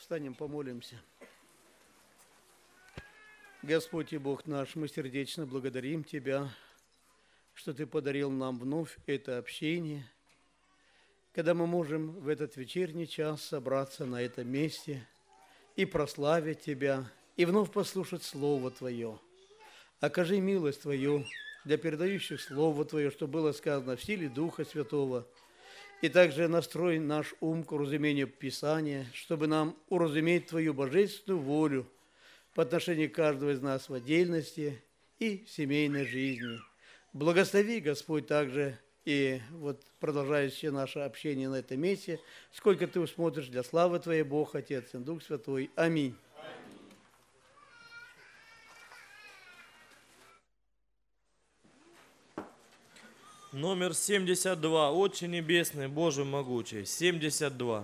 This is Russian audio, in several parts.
Встанем, помолимся. Господь и Бог наш, мы сердечно благодарим Тебя, что Ты подарил нам вновь это общение, когда мы можем в этот вечерний час собраться на этом месте и прославить Тебя, и вновь послушать Слово Твое. Окажи милость Твою для передающих Слово Твое, что было сказано в силе Духа Святого, и также настрой наш ум к уразумению Писания, чтобы нам уразуметь Твою божественную волю по отношению к каждого из нас в отдельности и в семейной жизни. Благослови, Господь, также и вот продолжающее наше общение на этом месте, сколько Ты усмотришь для славы Твоей, Бог, Отец и Дух Святой. Аминь. Номер 72. Отче Небесный, Боже Могучий. 72.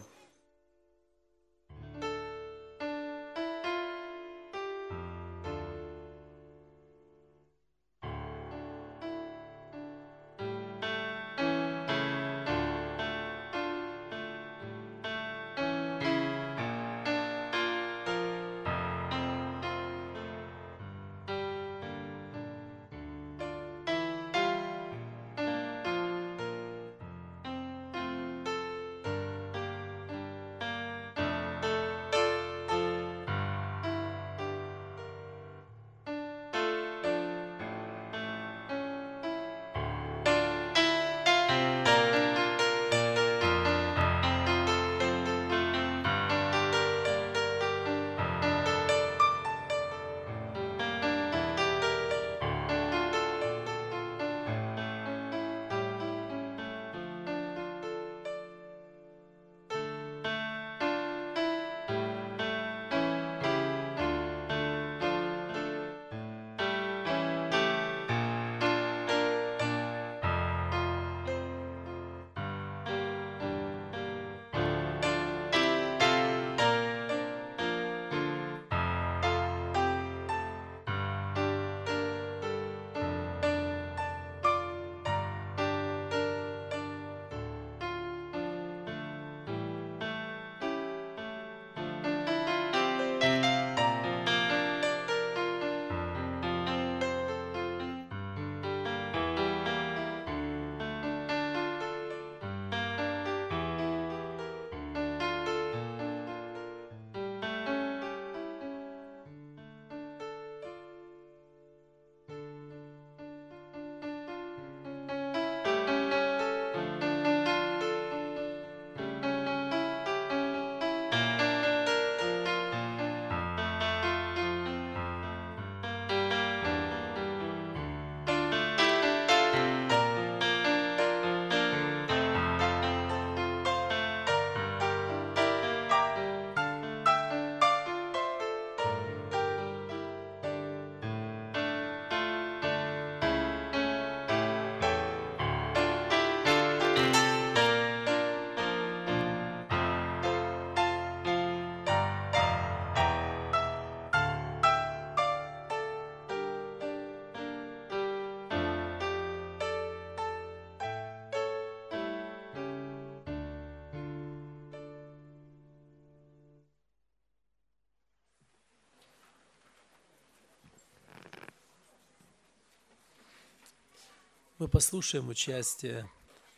Мы послушаем участие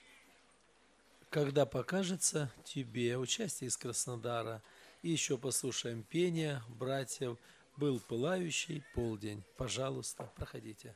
«Когда покажется тебе», участие из Краснодара. И еще послушаем пение братьев «Был пылающий полдень». Пожалуйста, проходите.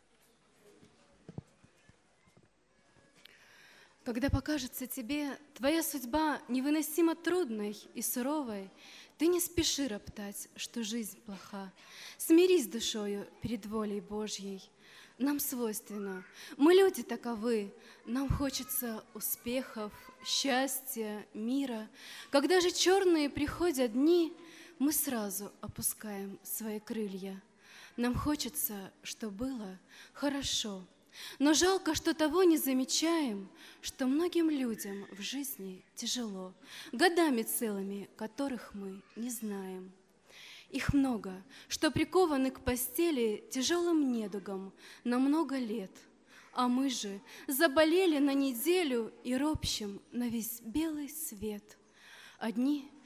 Когда покажется тебе твоя судьба невыносимо трудной и суровой, ты не спеши роптать, что жизнь плоха. Смирись душою перед волей Божьей. Нам свойственно, мы люди таковы, нам хочется успехов, счастья, мира. Когда же черные приходят дни, мы сразу опускаем свои крылья. Нам хочется, что было хорошо, но жалко, что того не замечаем, что многим людям в жизни тяжело, годами целыми, которых мы не знаем. Их много, что прикованы к постели тяжелым недугом на много лет, а мы же заболели на неделю и ропщем на весь белый свет. Одни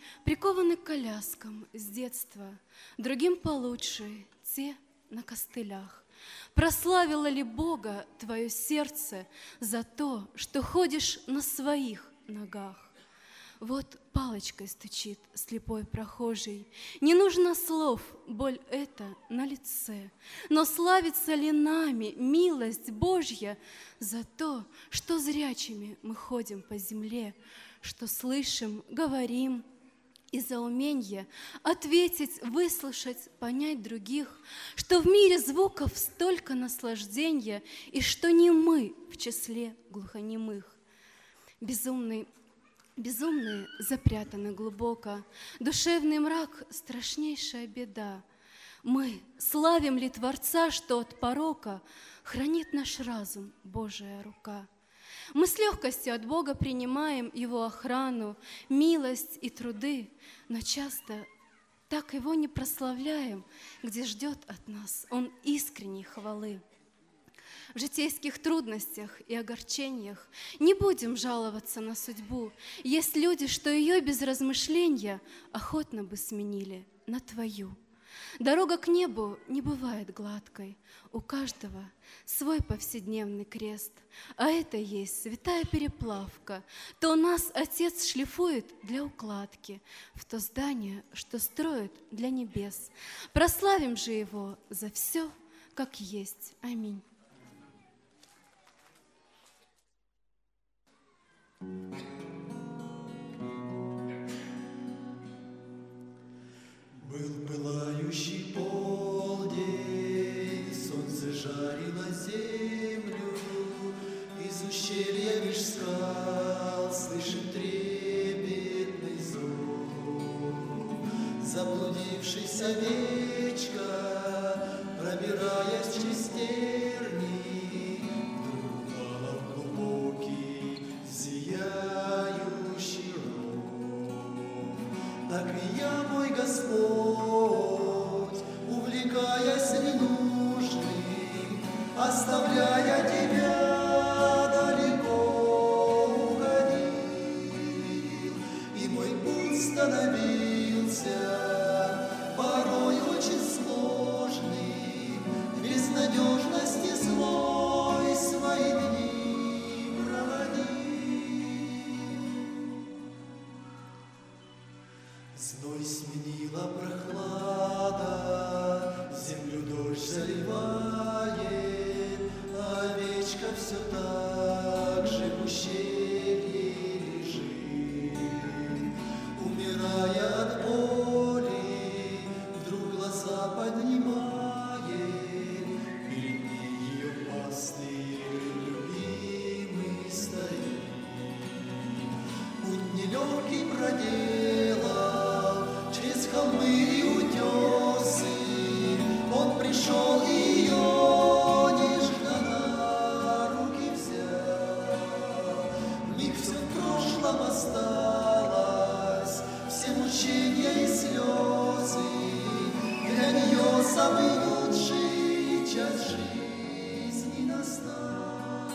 прикованы к коляскам с детства, другим получше, те на костылях. Прославило ли Бога твое сердце за то, что ходишь на своих ногах? Вот палочкой стучит слепой прохожий. Не нужно слов, боль эта на лице. Но славится ли нами милость Божья за то, что зрячими мы ходим по земле, что слышим, говорим, и за уменье ответить, выслушать, понять других, что в мире звуков столько наслаждения, и что не мы в числе глухонемых. Безумные запрятаны глубоко, душевный мрак — страшнейшая беда. Мы славим ли Творца, что от порока хранит наш разум Божия рука? Мы с легкостью от Бога принимаем Его охрану, милость и труды, но часто так Его не прославляем, где ждет от нас Он искренней хвалы. В житейских трудностях и огорчениях не будем жаловаться на судьбу. Есть люди, что ее без размышления охотно бы сменили на твою. Дорога к небу не бывает гладкой, у каждого свой повседневный крест, а это есть святая переплавка. То нас Отец шлифует для укладки в то здание, что строит для небес. Прославим же Его за все, как есть. Аминь. Был пылающий полдень, солнце жарило землю, из ущелья меж скал слышим трепетный зов. Заблудившаяся овечка, пробираясь через тернии, вдруг упала в глубокий зияющий ров. Так и я, мой Господь, увлекаясь ненужным, оставляя Тебя, далеко уходил, и мой путь становился порой очень сложным, в безнадежности злой свои дни проводил. Зной сменила прохлада, землю дождь заливает, а овечка все так же в ущелье лежит. Умирая от боли, вдруг глаза поднимает, перед ней ее пастырь любимый стоит. Путь нелегкий проделал, через холмы и утесы, он пришел и ее нежно на руки взял. Вмиг все в прошлом осталось, все мучения и слезы, для нее самый лучший час жизни настал.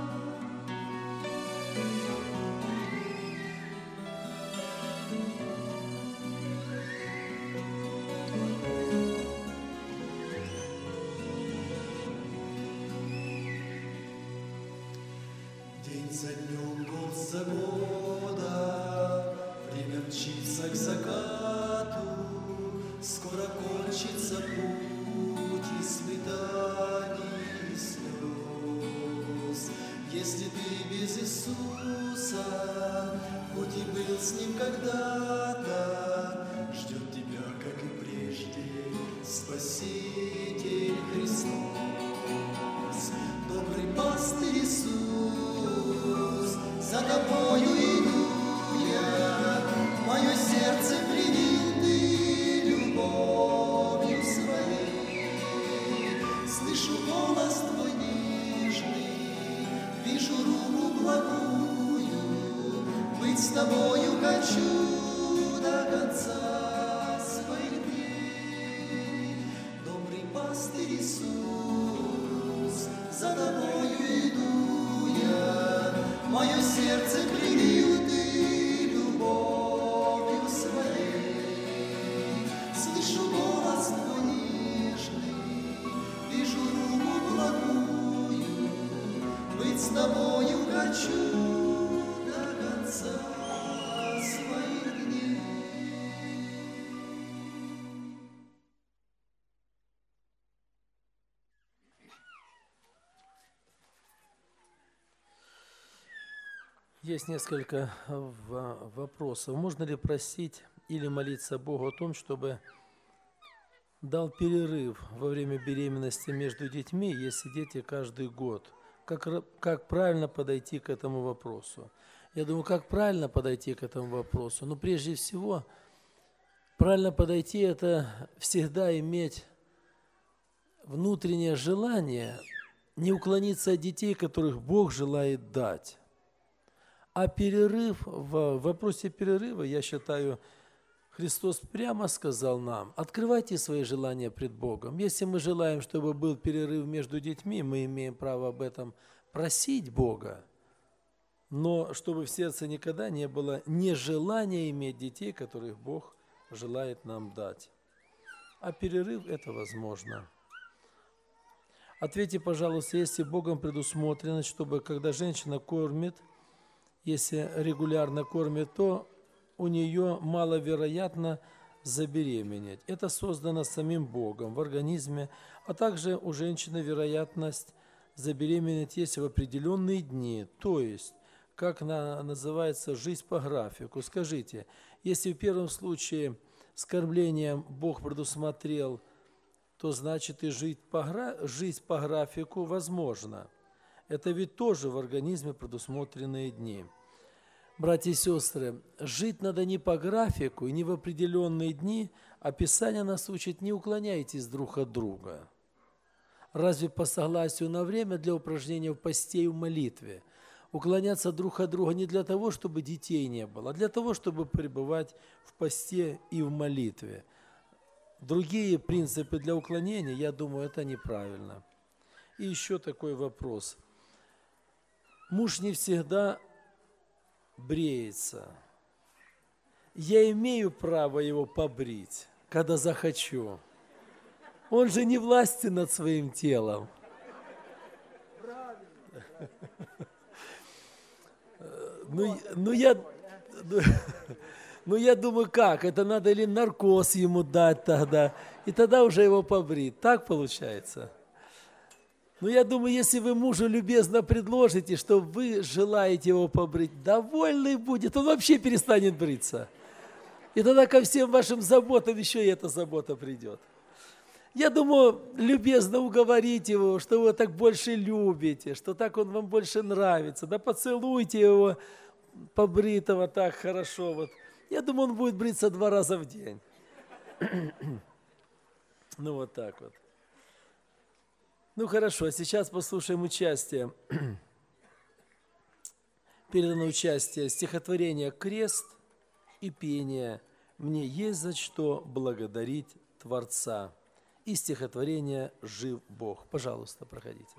День за днем, год за годом, время мчится к закату, скоро кончится путь испытаний и слез. Если ты без Иисуса, хоть и был с Ним когда-то, ждет тебя, как и прежде, Спаситель Христос. Добрый пастырь Иисус, за тобою слышу голос твой нежный, вижу руку благую, быть с тобою хочу до конца своих дней. Есть несколько вопросов. Можно ли просить или молиться Богу о том, чтобы дал перерыв во время беременности между детьми, если дети каждый год? Как правильно подойти к этому вопросу? Я думаю, как правильно подойти к этому вопросу? Ну, прежде всего, правильно подойти – это всегда иметь внутреннее желание не уклониться от детей, которых Бог желает дать. А перерыв, в вопросе перерыва, я считаю, Христос прямо сказал нам: открывайте свои желания пред Богом. Если мы желаем, чтобы был перерыв между детьми, мы имеем право об этом просить Бога. Но чтобы в сердце никогда не было нежелания иметь детей, которых Бог желает нам дать. А перерыв – это возможно. Ответьте, пожалуйста, если Богом предусмотрено, чтобы когда женщина кормит, если регулярно кормит, то у нее маловероятно забеременеть. Это создано самим Богом в организме, а также у женщины вероятность забеременеть есть в определенные дни, то есть, как называется, жизнь по графику. Скажите, если в первом случае с кормлением Бог предусмотрел, то значит и жизнь по графику возможна. Это ведь тоже в организме предусмотренные дни. Братья и сестры, жить надо не по графику и не в определенные дни, а Писание нас учит: не уклоняйтесь друг от друга. Разве по согласию на время для упражнения в посте и в молитве? Уклоняться друг от друга не для того, чтобы детей не было, а для того, чтобы пребывать в посте и в молитве. Другие принципы для уклонения, я думаю, это неправильно. И еще такой вопрос. Муж не всегда бреется. Я имею право его побрить, когда захочу. Он же не властен над своим телом. Я думаю, как? Это надо или наркоз ему дать тогда, и тогда уже его побрить. Так получается? Но я думаю, если вы мужу любезно предложите, что вы желаете его побрить, довольный будет, он вообще перестанет бриться. И тогда ко всем вашим заботам еще и эта забота придет. Я думаю, любезно уговорить его, что вы так больше любите, что так он вам больше нравится. Да поцелуйте его побритого так хорошо. Вот. Я думаю, он будет бриться 2 раза в день. Ну вот так вот. Ну хорошо, а сейчас послушаем участие. Передано участие стихотворения «Крест» и пение «Мне есть за что благодарить Творца» и стихотворение «Жив Бог». Пожалуйста, проходите.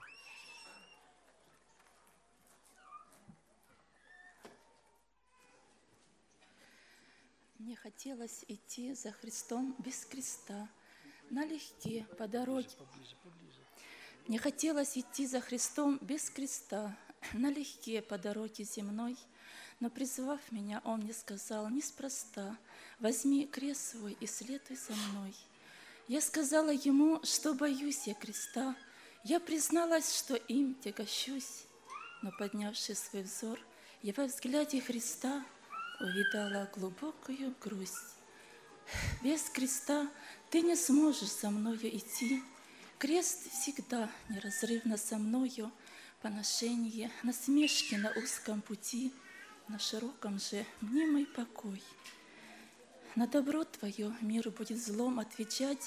Мне хотелось идти за Христом без креста, налегке по дороге. Мне хотелось идти за Христом без креста, налегке по дороге земной, но, призвав меня, Он мне сказал неспроста: возьми крест свой и следуй за мной. Я сказала Ему, что боюсь я креста, я призналась, что им тягощусь, но, поднявши свой взор, я во взгляде Христа увидала глубокую грусть. Без креста ты не сможешь со мною идти, крест всегда неразрывно со мною, поношение, насмешки на узком пути, на широком же мнимый покой. На добро твое мир будет злом отвечать,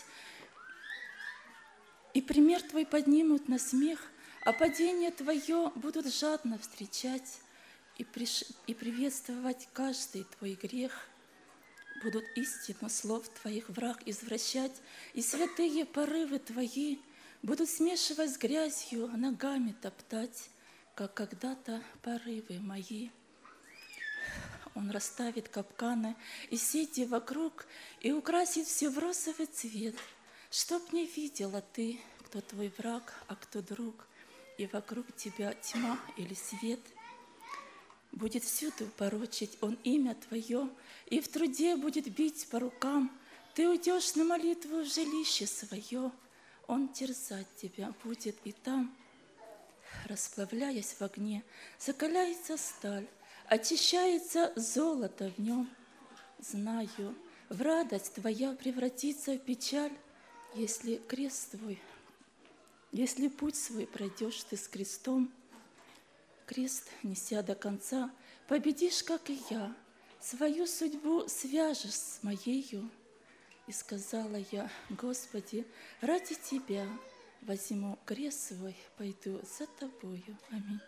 и пример твой поднимут на смех, а падение твое будут жадно встречать и приветствовать каждый твой грех. Будут истину слов твоих враг извращать, и святые порывы твои будут смешивать с грязью, ногами топтать, как когда-то порывы мои. Он расставит капканы и сети вокруг и украсит все в розовый цвет, чтоб не видела ты, кто твой враг, а кто друг, и вокруг тебя тьма или свет. Будет всюду порочить он имя твое, и в труде будет бить по рукам. Ты уйдешь на молитву в жилище свое, он терзать тебя будет и там. Расплавляясь в огне, закаляется сталь, очищается золото в нем. Знаю, в радость твоя превратится в печаль, если крест твой, если путь свой пройдешь ты с крестом. Крест, неся до конца, победишь, как и я, свою судьбу свяжешь с моею. И сказала я: Господи, ради Тебя возьму крест свой, пойду за Тобою. Аминь.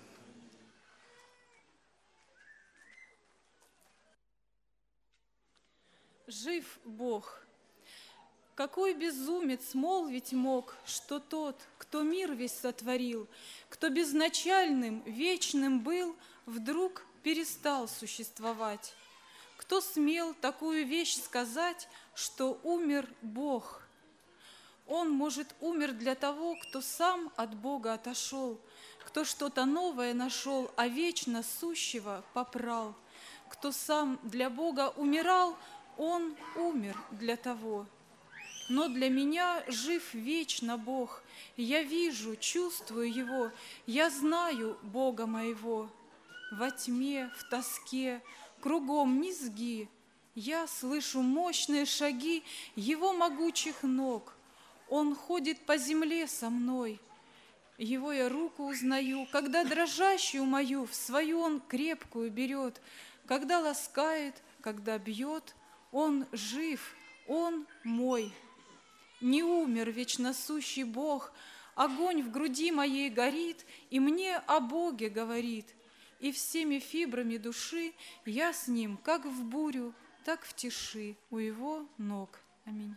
Жив Бог. Какой безумец молвить мог, что тот, кто мир весь сотворил, кто безначальным, вечным был, вдруг перестал существовать? Кто смел такую вещь сказать, что умер Бог? Он, может, умер для того, кто сам от Бога отошел, кто что-то новое нашел, а вечно сущего попрал. Кто сам для Бога умирал, он умер для того. Но для меня жив вечно Бог. Я вижу, чувствую Его, я знаю Бога моего. Во тьме, в тоске, кругом низги, я слышу мощные шаги Его могучих ног. Он ходит по земле со мной. Его я руку узнаю, когда дрожащую мою в свою Он крепкую берет, когда ласкает, когда бьет, Он жив, Он мой. Не умер вечно сущий Бог, огонь в груди моей горит, и мне о Боге говорит. И всеми фибрами души я с Ним, как в бурю, так в тиши, у Его ног. Аминь.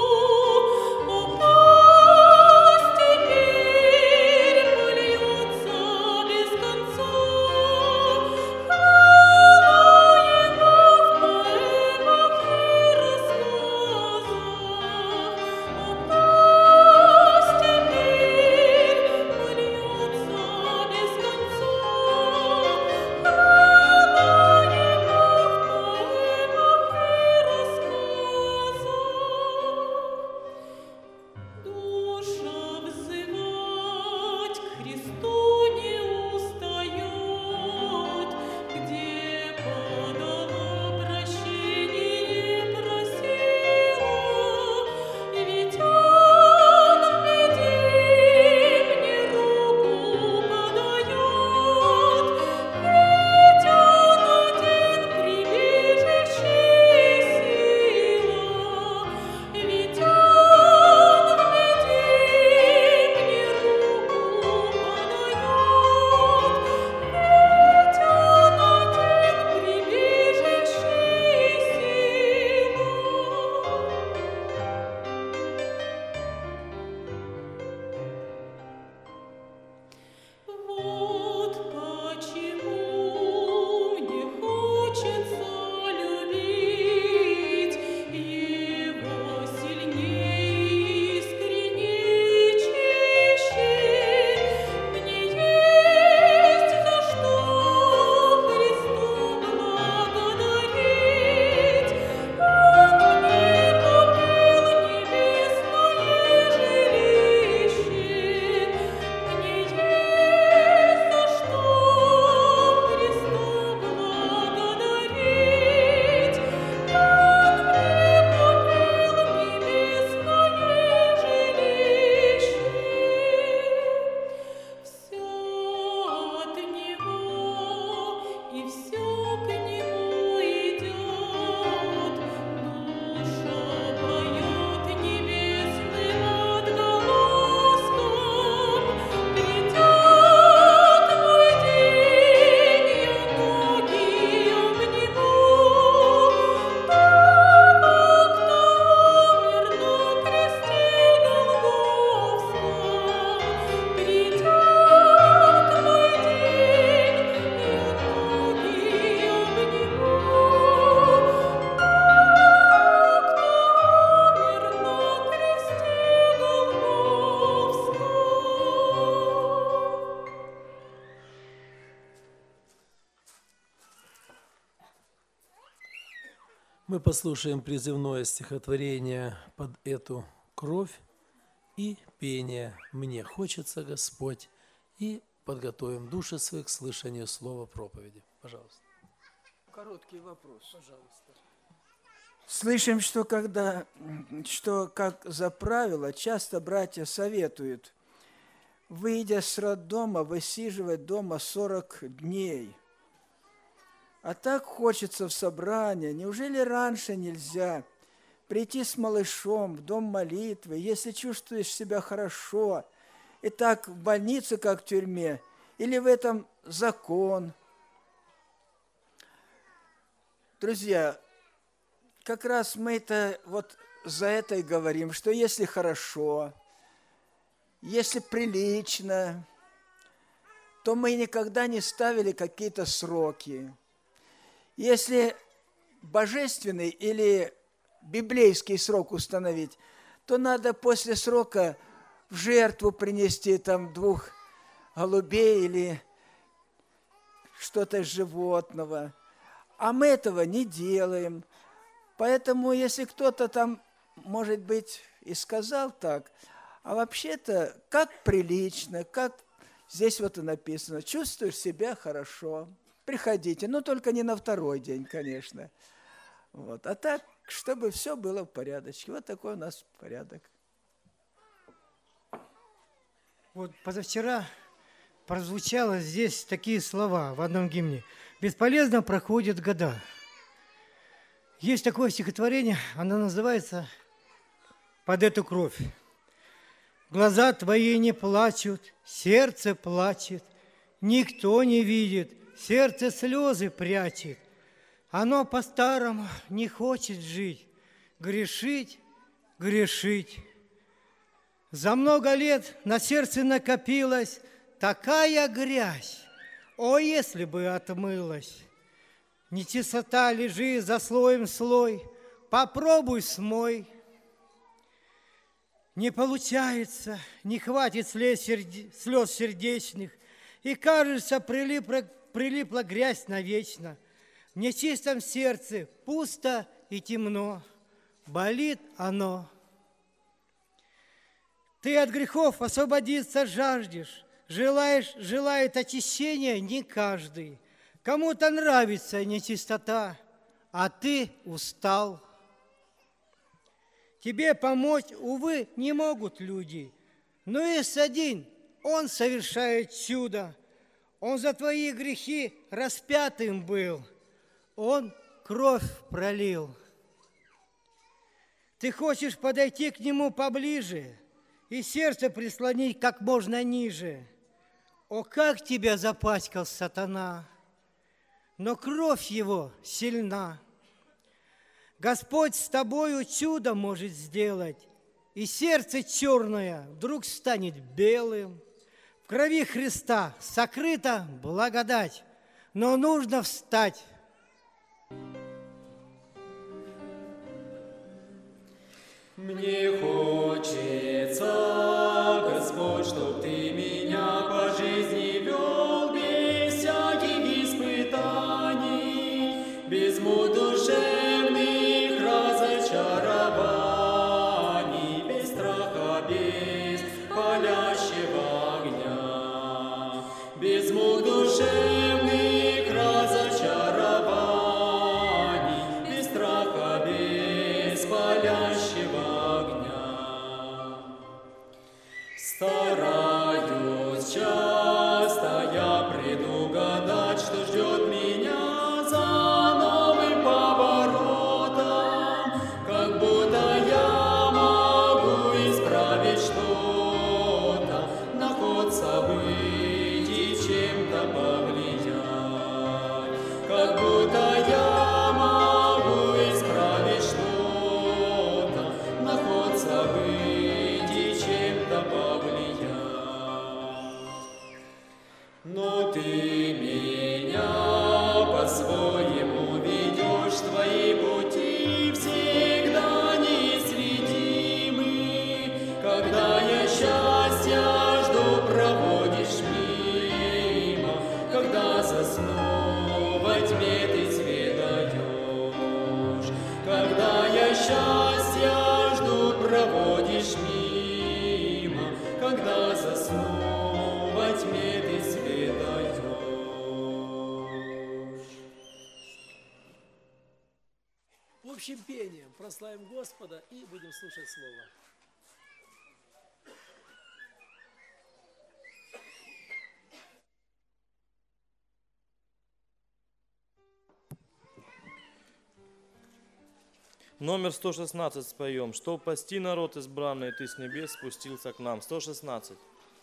Теперь польется Мы послушаем призывное стихотворение под эту кровь и пение «Мне хочется, Господь», и подготовим души своих к слышанию слова проповеди. Пожалуйста. Короткий вопрос. Пожалуйста. Слышим, что как за правило, часто братья советуют, выйдя с роддома, высиживать дома 40 дней. А так хочется в собрание. Неужели раньше нельзя прийти с малышом в дом молитвы, если чувствуешь себя хорошо, и так в больнице, как в тюрьме, или в этом закон? Друзья, как раз мы это вот за это и говорим, что если хорошо, если прилично, то мы никогда не ставили какие-то сроки. Если божественный или библейский срок установить, то надо после срока в жертву принести там 2 голубей или что-то из животного. А мы этого не делаем. Поэтому, если кто-то там, может быть, и сказал так, а вообще-то, как прилично, как здесь вот и написано, чувствуешь себя хорошо, приходите, но только не на 2-й день, конечно. Вот. А так, чтобы все было в порядке. Вот такой у нас порядок. Вот позавчера прозвучало здесь такие слова в одном гимне. «Бесполезно проходят года». Есть такое стихотворение, оно называется «Под эту кровь». Глаза твои не плачут, сердце плачет, никто не видит, сердце слезы прячет. Оно по-старому не хочет жить, грешить, грешить. За много лет на сердце накопилась такая грязь, о, если бы отмылась. Нечистота лежит за слоем слой, попробуй смой. Не получается, не хватит слез сердечных, и, кажется, прилипла грязь навечно. В нечистом сердце пусто и темно, болит оно. Ты от грехов освободиться жаждешь, желает очищения не каждый. Кому-то нравится нечистота, а ты устал. Тебе помочь, увы, не могут люди, но есть один, он совершает чудо. Он за твои грехи распятым был, он кровь пролил. Ты хочешь подойти к нему поближе и сердце прислонить как можно ниже. О, как тебя запачкал сатана! Но кровь его сильна. Господь с тобою чудо может сделать, и сердце черное вдруг станет белым. В крови Христа сокрыта благодать, но нужно встать. Мне хочется, Господь, чтоб Ты меня по жизни вел без всяких испытаний, без мук душевных разочарований, без страха, без палящего огня, без мук душевных разочарований, без страха, без палящего стараюсь часто я предугадать, что ждет меня за новым поворотом, как будто я могу исправить что-то, на ход событий чем-то повлиять, как будто я могу исправить что-то, на ход событий чем-то повлиять. Но Ты меня по-своему ведешь, Твои пути всегда неисследимы. Когда я счастья жду, проводишь мимо, когда засну во тьме Ты свет даешь, общим пением прославим Господа и будем слушать Слово. Номер 116 споем. Что пасти народ избранный, ты с небес спустился к нам. 116.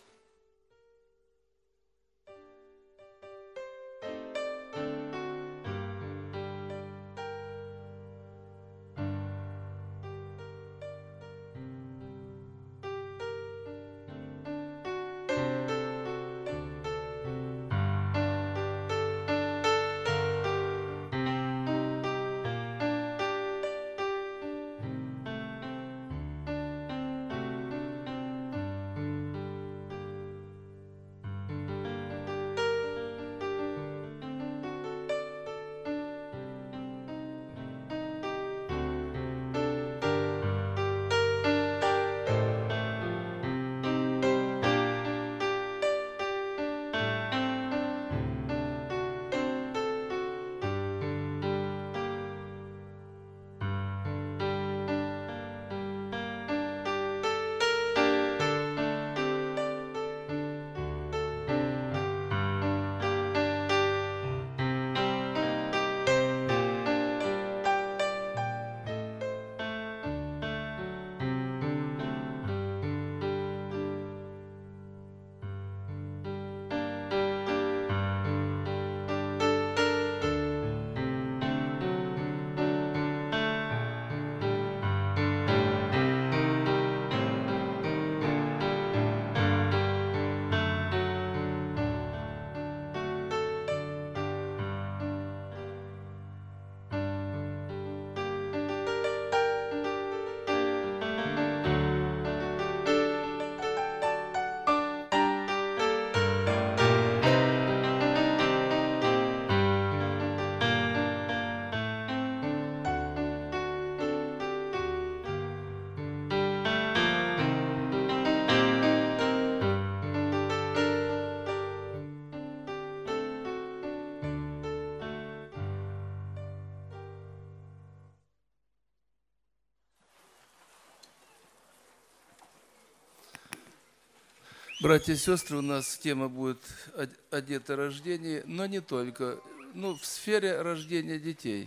Братья и сестры, у нас тема будет о деторождении, но не только. В сфере рождения детей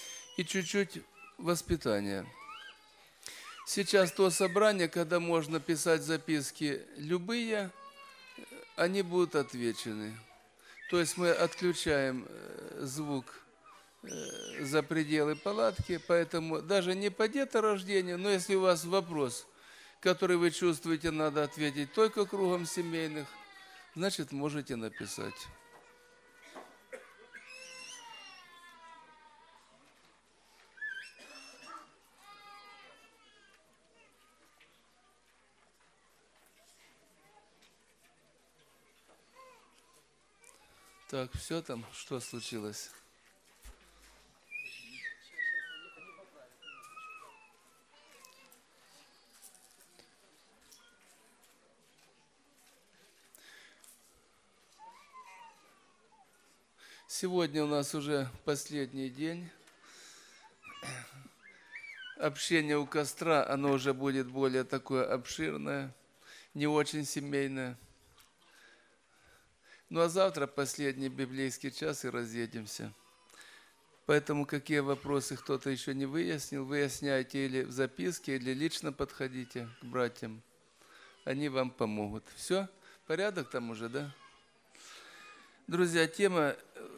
и чуть-чуть воспитания. Сейчас то собрание, когда можно писать записки любые, они будут отвечены. То есть мы отключаем звук за пределы палатки, поэтому даже не по деторождению, но если у вас вопрос, который вы чувствуете, надо ответить только кругом семейных, значит, можете написать. Так, все там, что случилось? Сегодня у нас уже последний день. Общение у костра, оно уже будет более такое обширное, не очень семейное. Ну а завтра последний библейский час и разъедемся. Поэтому какие вопросы кто-то еще не выяснил, выясняйте или в записке, или лично подходите к братьям. Они вам помогут. Все? Порядок там уже, да? Друзья, тема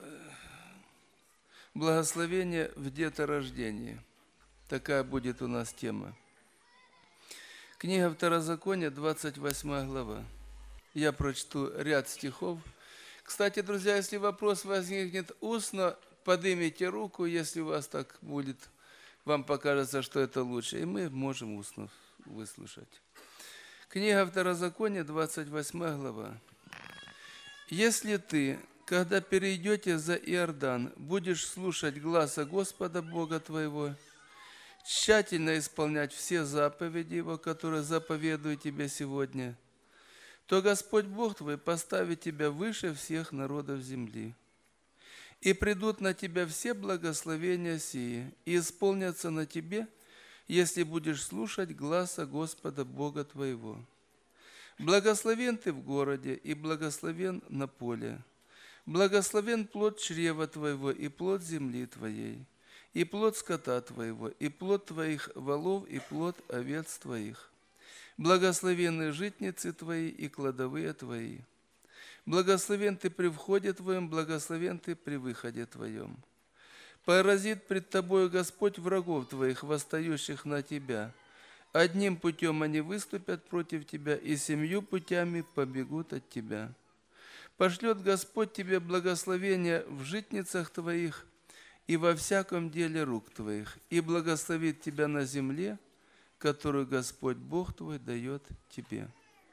благословение в деторождении. Такая будет у нас тема. Книга Второзакония, 28 глава. Я прочту ряд стихов. Кстати, друзья, если вопрос возникнет устно, поднимите руку, если у вас так будет, вам покажется, что это лучше, и мы можем устно выслушать. Книга Второзакония, 28 глава. «Если ты, когда перейдете за Иордан, будешь слушать гласа Господа Бога твоего, тщательно исполнять все заповеди Его, которые заповедую тебе сегодня, то Господь Бог твой поставит тебя выше всех народов земли. И придут на тебя все благословения сии, и исполнятся на тебе, если будешь слушать гласа Господа Бога твоего. Благословен ты в городе, и благословен на поле. Благословен плод чрева твоего, и плод земли твоей, и плод скота твоего, и плод твоих волов, и плод овец твоих. Благословенны житницы твои и кладовые твои. Благословен ты при входе твоем, благословен ты при выходе твоем. Поразит пред тобою Господь врагов твоих, восстающих на тебя. Одним путем они выступят против тебя, и 7 путями побегут от тебя. Пошлет Господь тебе благословение в житницах твоих и во всяком деле рук твоих, и благословит тебя на земле, которую Господь Бог твой дает тебе».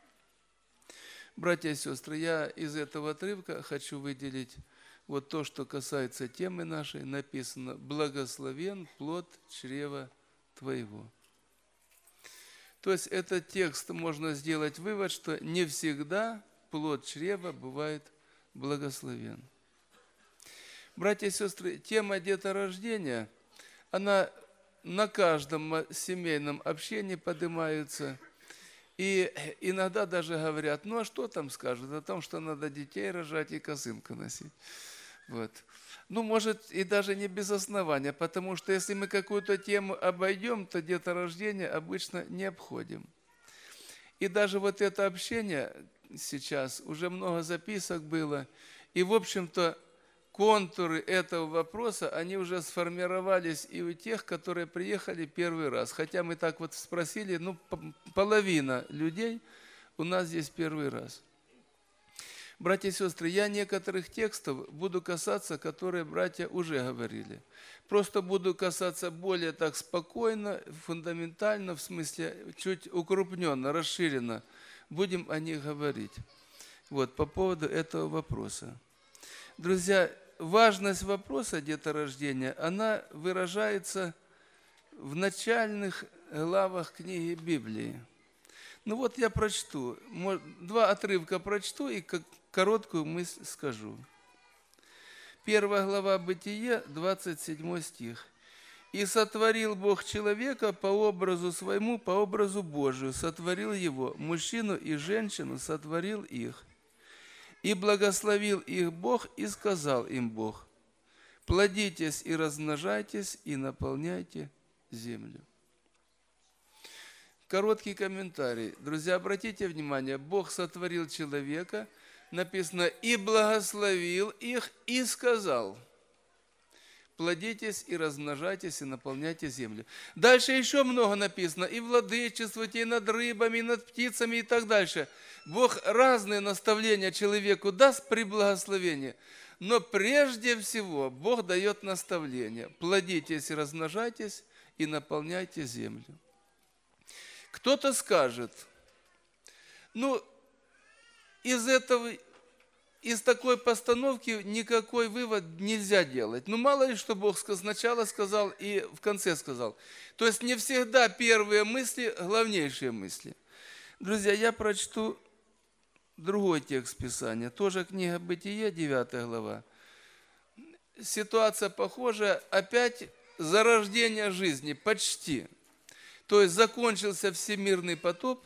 Братья и сестры, я из этого отрывка хочу выделить вот то, что касается темы нашей. Написано: «Благословен плод чрева твоего». То есть этот текст можно сделать вывод, что не всегда плод чрева бывает благословен. Братья и сестры, тема деторождения, она на каждом семейном общении поднимается. И иногда даже говорят: ну а что там скажут о том, что надо детей рожать и косынку носить? Вот. Ну, может, и даже не без основания, потому что если мы какую-то тему обойдем, то деторождение обычно не обходим. И даже вот это общение сейчас, уже много записок было, и, в общем-то, контуры этого вопроса, они уже сформировались и у тех, которые приехали первый раз. Хотя мы так вот спросили, ну, половина людей у нас здесь первый раз. Братья и сестры, я некоторых текстов буду касаться, которые братья уже говорили. Просто буду касаться более так спокойно, фундаментально, в смысле чуть укрупненно, расширенно. Будем о них говорить. Вот, по поводу этого вопроса. Друзья, важность вопроса деторождения, она выражается в начальных главах книги Библии. Ну вот я прочту, 2 отрывка прочту и короткую мысль скажу. 1 глава Бытие, 27 стих. «И сотворил Бог человека по образу своему, по образу Божию, сотворил его, мужчину и женщину сотворил их. И благословил их Бог, и сказал им Бог: плодитесь и размножайтесь, и наполняйте землю». Короткий комментарий. Друзья, обратите внимание, Бог сотворил человека, написано: и благословил их, и сказал: плодитесь и размножайтесь, и наполняйте землю. Дальше еще много написано: и владычествуйте и над рыбами, и над птицами, и так дальше. Бог разные наставления человеку даст при благословении, но прежде всего Бог дает наставление: плодитесь и размножайтесь, и наполняйте землю. Кто-то скажет: ну, из такой постановки никакой вывод нельзя делать. Ну, мало ли, что Бог сначала сказал и в конце сказал. То есть не всегда первые мысли главнейшие мысли. Друзья, я прочту другой текст Писания. Тоже книга Бытие, 9 глава. Ситуация похожая. Опять зарождение жизни, почти. То есть закончился всемирный потоп.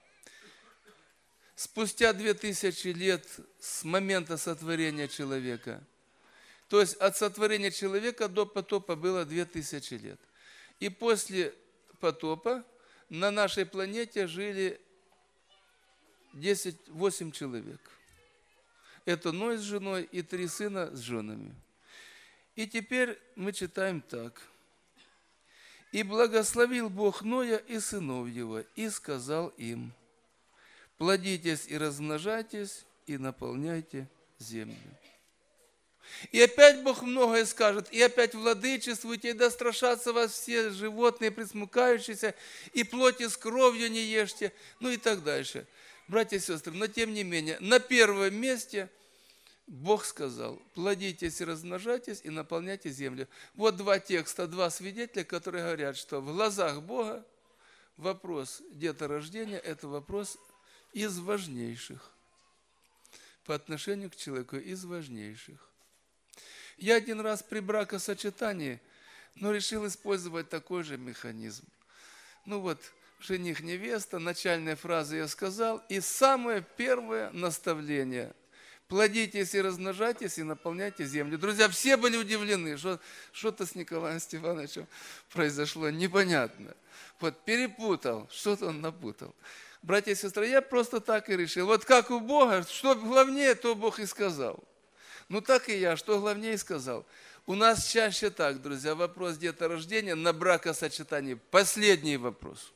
Спустя 2000 лет с момента сотворения человека. То есть от сотворения человека до потопа было 2000 лет. И после потопа на нашей планете жили 8 человек. Это Ной с женой и 3 сына с женами. И теперь мы читаем так. «И благословил Бог Ноя и сынов его, и сказал им: плодитесь и размножайтесь, и наполняйте землю». И опять Бог многое скажет, и опять владычествуйте, и да страшатся вас все животные, пресмыкающиеся, и плоти с кровью не ешьте, ну и так дальше. Братья и сестры, но тем не менее, на первом месте Бог сказал: плодитесь и размножайтесь, и наполняйте землю. Вот 2 текста, 2 свидетеля, которые говорят, что в глазах Бога вопрос деторождения – это вопрос из важнейших. По отношению к человеку из важнейших. Я один раз при бракосочетании, решил использовать такой же механизм. Жених-невеста, начальные фразы я сказал, и самое первое наставление: плодитесь и размножайтесь, и наполняйте землю. Друзья, все были удивлены, что-то с Николаем Степановичем произошло, непонятно. Перепутал, что-то он напутал. Братья и сестры, я просто так и решил. Как у Бога, что главнее, то Бог и сказал. Так и я, что главнее сказал. У нас чаще так, друзья, вопрос деторождения на бракосочетании. Последний вопрос.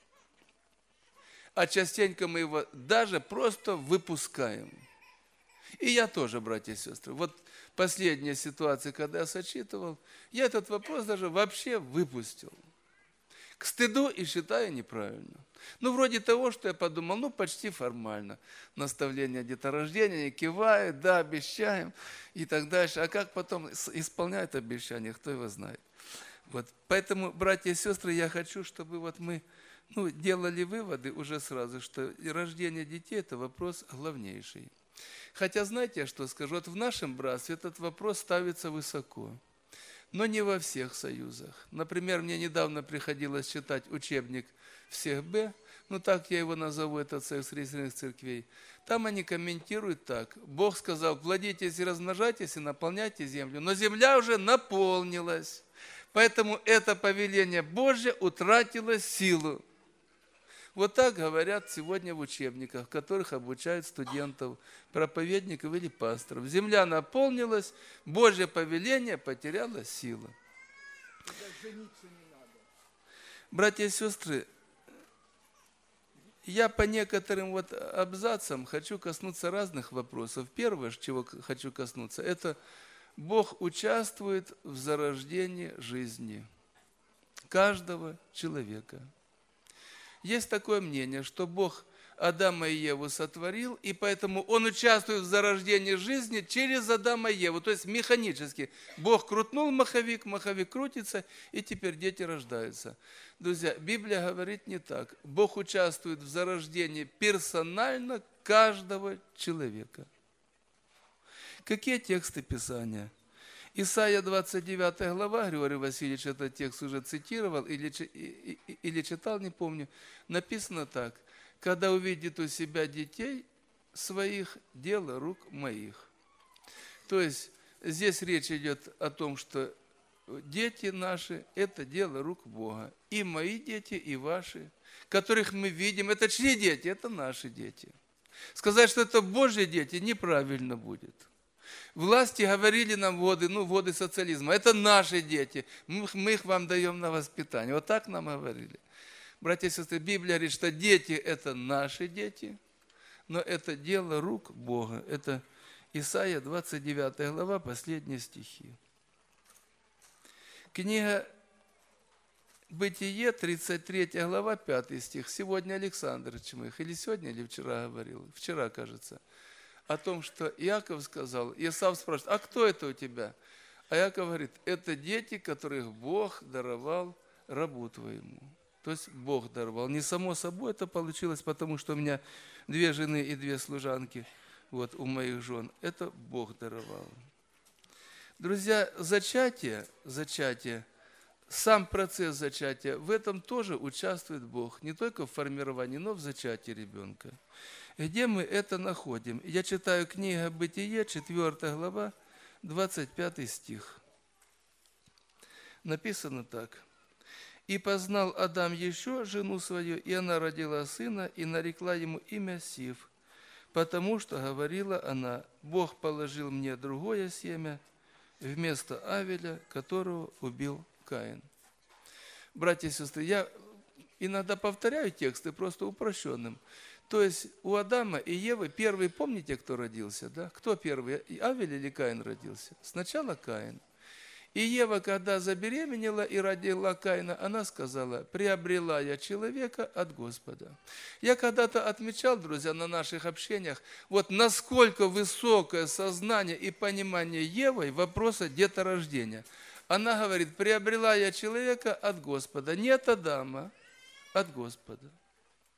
А частенько мы его даже просто выпускаем. И я тоже, братья и сестры. Последняя ситуация, когда я сочетывал, я этот вопрос даже вообще выпустил. К стыду и считаю неправильно. Вроде того, что я подумал, почти формально. Наставление деторождения, кивает, да, обещаем и так дальше. А как потом исполняют обещания, кто его знает. Поэтому, братья и сестры, я хочу, чтобы мы делали выводы уже сразу, что рождение детей – это вопрос главнейший. Хотя, знаете, я что скажу? В нашем братстве этот вопрос ставится высоко, но не во всех союзах. Например, мне недавно приходилось читать учебник всех Б, так я его назову, этот союз религиозных церквей. Там они комментируют так: Бог сказал, плодитесь и размножайтесь, и наполняйте землю. Но земля уже наполнилась, поэтому это повеление Божье утратило силу. Так говорят сегодня в учебниках, в которых обучают студентов, проповедников или пасторов. Земля наполнилась, Божье повеление потеряло силу. Братья и сестры, я по некоторым абзацам хочу коснуться разных вопросов. Первое, чего хочу коснуться, это Бог участвует в зарождении жизни каждого человека. Есть такое мнение, что Бог Адама и Еву сотворил, и поэтому Он участвует в зарождении жизни через Адама и Еву, то есть механически. Бог крутнул маховик, маховик крутится, и теперь дети рождаются. Друзья, Библия говорит не так. Бог участвует в зарождении персонально каждого человека. Какие тексты Писания? Исайя 29 глава, Григорий Васильевич этот текст уже цитировал или читал, не помню, написано так: «Когда увидит у себя детей своих, дело рук моих». То есть здесь речь идет о том, что дети наши – это дело рук Бога. И мои дети, и ваши, которых мы видим, это чьи дети? Это наши дети. Сказать, что это Божьи дети, неправильно будет. Власти говорили нам воды социализма, это наши дети, мы их вам даем на воспитание. Так нам говорили. Братья и сестры, Библия говорит, что дети – это наши дети, но это дело рук Бога. Это Исайя 29 глава, последние стихи. Книга Бытие, 33 глава, 5 стих. Сегодня Александр Чмых, или сегодня, или вчера говорил, вчера, кажется, о том, что Иаков сказал, Исав спрашивает: а кто это у тебя? А Иаков говорит: это дети, которых Бог даровал рабу твоему. То есть Бог даровал. Не само собой это получилось, потому что у меня 2 жены и 2 служанки, у моих жен. Это Бог даровал. Друзья, зачатие, сам процесс зачатия, в этом тоже участвует Бог. Не только в формировании, но в зачатии ребенка. Где мы это находим? Я читаю книга Бытие, 4 глава, 25 стих. Написано так: «И познал Адам еще жену свою, и она родила сына, и нарекла ему имя Сив, потому что говорила она: Бог положил мне другое семя вместо Авеля, которого убил Каин». Братья и сестры, я иногда повторяю тексты просто упрощенным. То есть у Адама и Евы первый, помните, кто родился? Да? Кто первый? Авель или Каин родился? Сначала Каин. И Ева, когда забеременела и родила Каина, она сказала: приобрела я человека от Господа. Я когда-то отмечал, друзья, на наших общениях, насколько высокое сознание и понимание Евы вопроса деторождения. Она говорит: приобрела я человека от Господа, не от Адама, от Господа.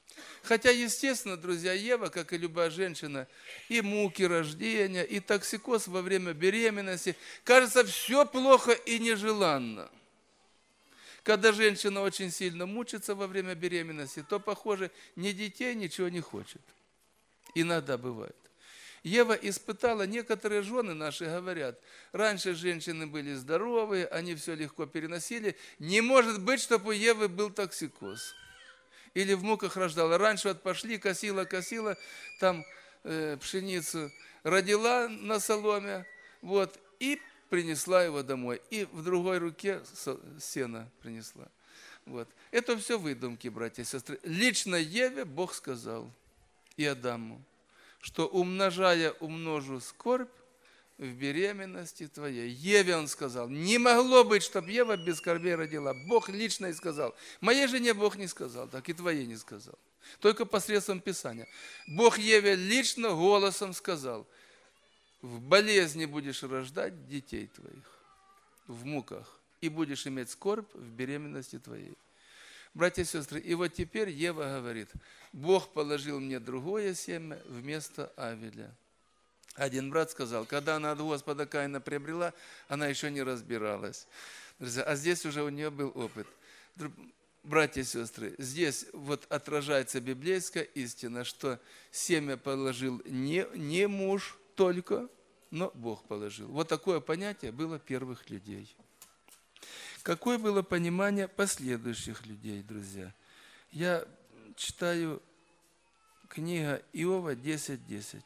Хотя, естественно, друзья, Ева, как и любая женщина, и муки рождения, и токсикоз во время беременности, кажется, все плохо и нежеланно. Когда женщина очень сильно мучится во время беременности, то, похоже, ни детей, ничего не хочет. Иногда бывает. Ева испытала, некоторые жены наши говорят, раньше женщины были здоровые, они все легко переносили. Не может быть, чтобы у Евы был токсикоз. Или в муках рождала. Раньше вот пошли, косила, там пшеницу родила на соломе, вот, и принесла его домой. И в другой руке сено принесла. Вот. Это все выдумки, братья и сестры. Лично Еве Бог сказал и Адаму, что умножу скорбь в беременности твоей. Еве он сказал, не могло быть, чтобы Ева без скорбей родила. Бог лично и сказал. Моей жене Бог не сказал, так и твоей не сказал. Только посредством Писания. Бог Еве лично голосом сказал, в болезни будешь рождать детей твоих, в муках, и будешь иметь скорбь в беременности твоей. Братья и сестры, и вот теперь Ева говорит, Бог положил мне другое семя вместо Авеля. Один брат сказал, когда она от Господа Каина приобрела, она еще не разбиралась. Друзья, а здесь уже у нее был опыт. Братья и сестры, здесь вот отражается библейская истина, что семя положил не муж только, но Бог положил. Вот такое понятие было первых людей. Какое было понимание последующих людей, друзья? Я читаю книга Иова 10:10.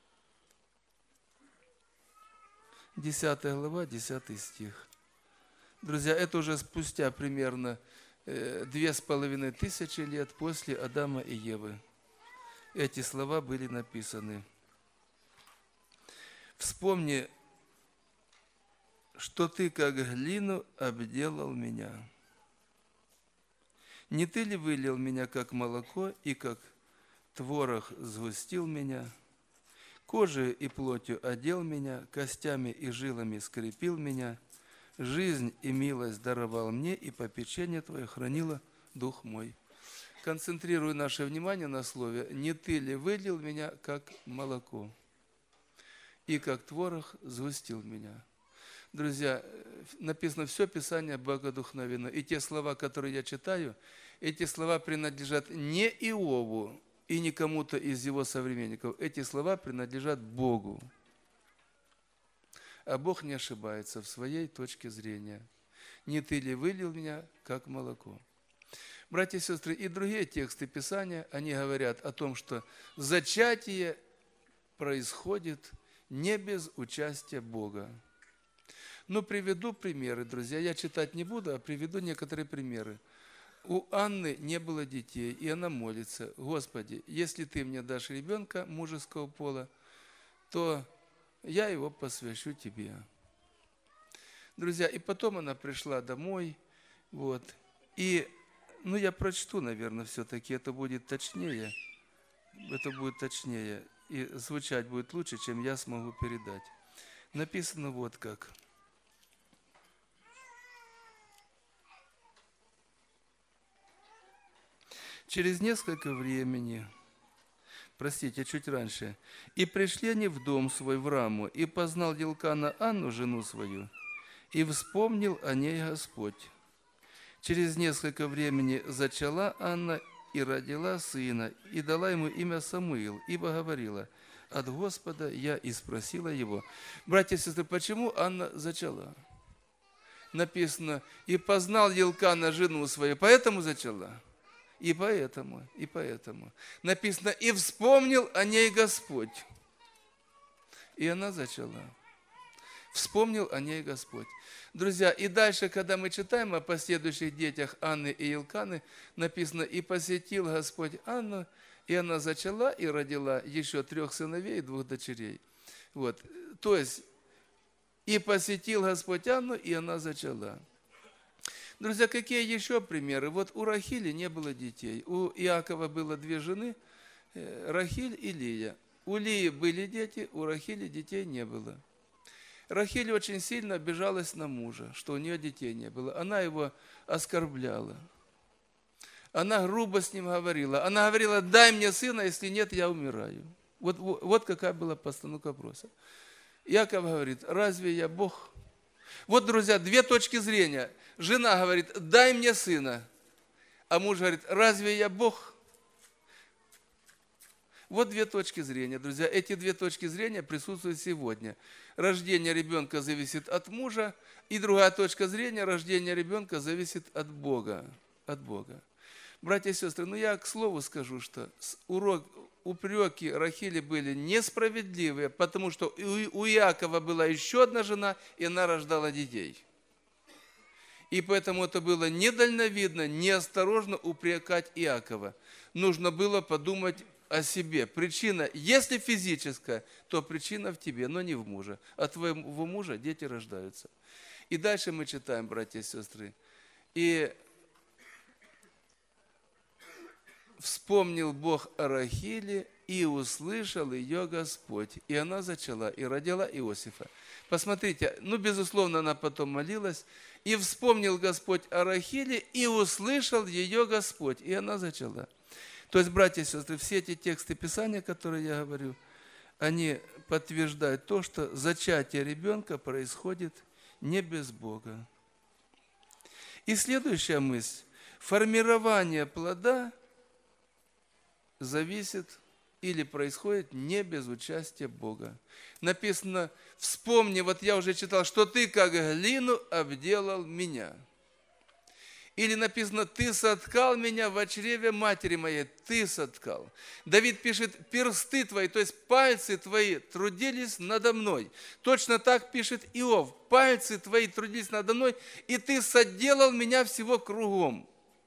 10 глава, 10 стих. Друзья, это уже спустя примерно 2500 лет после Адама и Евы. Эти слова были написаны. Вспомни, что ты, как глину, обделал меня. Не ты ли вылил меня, как молоко, и как творог сгустил меня? Кожей и плотью одел меня, костями и жилами скрепил меня, жизнь и милость даровал мне, и попечение Твое хранило дух мой. Концентрирую наше внимание на слове «Не ты ли вылил меня, как молоко, и как творог сгустил меня». Друзья, написано, все Писание богодухновенно, и те слова, которые я читаю, эти слова принадлежат не Иову, и не кому-то из его современников. Эти слова принадлежат Богу. А Бог не ошибается в своей точке зрения. Не ты ли вылил меня, как молоко? Братья и сестры, и другие тексты Писания, они говорят о том, что зачатие происходит не без участия Бога. Но приведу примеры, друзья. Я читать не буду, а приведу некоторые примеры. У Анны не было детей, и она молится: Господи, если ты мне дашь ребенка мужеского пола, то я его посвящу тебе. Друзья, и потом она пришла домой, вот, и, я прочту, наверное, все-таки, это будет точнее, и звучать будет лучше, чем я смогу передать. Написано вот как. Через несколько времени, чуть раньше, и пришли они в дом свой в Раму, и познал Елкана Анну, жену свою, и вспомнил о ней Господь. Через несколько времени зачала Анна и родила сына, и дала ему имя Самуил, ибо говорила: от Господа я и спросила его. Братья и сестры, почему Анна зачала? Написано, и познал Елкана жену свою, поэтому зачала. И поэтому. Написано, и вспомнил о ней Господь. И она зачала. Вспомнил о ней Господь. Друзья, и дальше, когда мы читаем о последующих детях Анны и Елканы, написано, и посетил Господь Анну, и она зачала и родила еще 3 сыновей и 2 дочерей. Вот. То есть, и посетил Господь Анну, и она зачала. Друзья, какие еще примеры? Вот у Рахили не было детей. У Иакова было 2 жены, Рахиль и Лия. У Лии были дети, у Рахили детей не было. Рахиль очень сильно обижалась на мужа, что у нее детей не было. Она его оскорбляла. Она грубо с ним говорила. Она говорила: дай мне сына, если нет, я умираю. Вот какая была постановка вопроса. Иаков говорит: разве я Бог? Вот, друзья, две точки зрения. Жена говорит: дай мне сына. А муж говорит: разве я Бог? Вот две точки зрения, друзья. Эти две точки зрения присутствуют сегодня. Рождение ребенка зависит от мужа, и другая точка зрения: рождение ребенка зависит от Бога. От Бога. Братья и сестры, я к слову скажу, что упреки Рахили были несправедливые, потому что у Иакова была еще одна жена, и она рождала детей. И поэтому это было недальновидно, неосторожно упрекать Иакова. Нужно было подумать о себе. Причина, если физическая, то причина в тебе, но не в муже. От твоего мужа дети рождаются. И дальше мы читаем, братья и сестры. И вспомнил Бог о Рахиле, и услышал ее Господь. И она зачала, и родила Иосифа. Посмотрите, безусловно, она потом молилась. И вспомнил Господь о Рахиле, и услышал ее Господь. И она зачала. То есть, братья и сестры, все эти тексты Писания, которые я говорю, они подтверждают то, что зачатие ребенка происходит не без Бога. И следующая мысль. Формирование плода зависит или происходит не без участия Бога. Написано: вспомни, я уже читал, что ты как глину обделал меня. Или написано: ты соткал меня в чреве матери моей, ты соткал. Давид пишет: персты твои, то есть пальцы твои трудились надо мной. Точно так пишет Иов: пальцы твои трудились надо мной, и ты соделал меня всего кругом.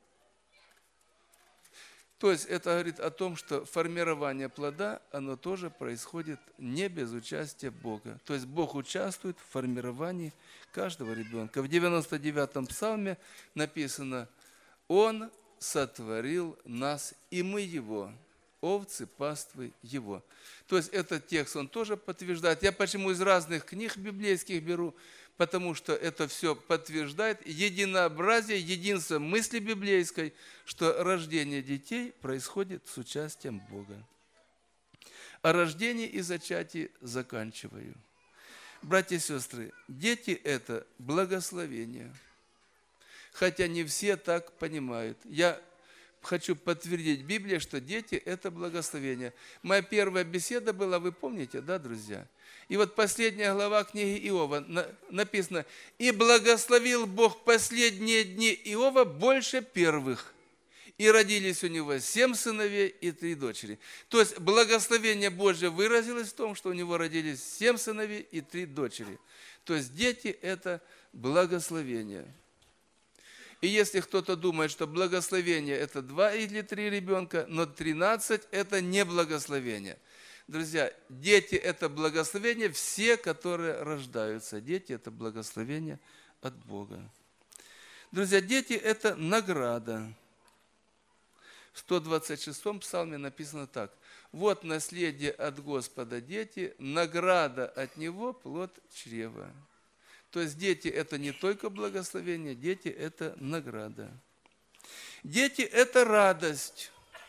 То есть это говорит о том, что формирование плода, оно тоже происходит не без участия Бога. То есть Бог участвует в формировании каждого ребенка. В 99-м псалме написано: «Он сотворил нас, и мы Его, овцы паствы Его». То есть этот текст, он тоже подтверждает. Я почему из разных книг библейских беру? Потому что это все подтверждает единообразие, единство мысли библейской, что рождение детей происходит с участием Бога. О рождении и зачатии заканчиваю. Братья и сестры, дети – это благословение. Хотя не все так понимают. Я хочу подтвердить Библию, что дети – это благословение. Моя первая беседа была, вы помните, да, друзья? И последняя глава книги Иова написано: «И благословил Бог последние дни Иова больше первых, и родились у него 7 сыновей и 3 дочери». То есть благословение Божье выразилось в том, что у него родились 7 сыновей и 3 дочери. То есть дети – это благословение. И если кто-то думает, что благословение – это 2 или 3 ребенка, но 13 – это не благословение. Друзья, дети – это благословение, все, которые рождаются. Дети – это благословение от Бога. Друзья, дети – это награда. В 126-м псалме написано так: «Вот наследие от Господа дети, награда от Него плод чрева». То есть дети – это не только благословение, дети – это награда. Дети – это радость.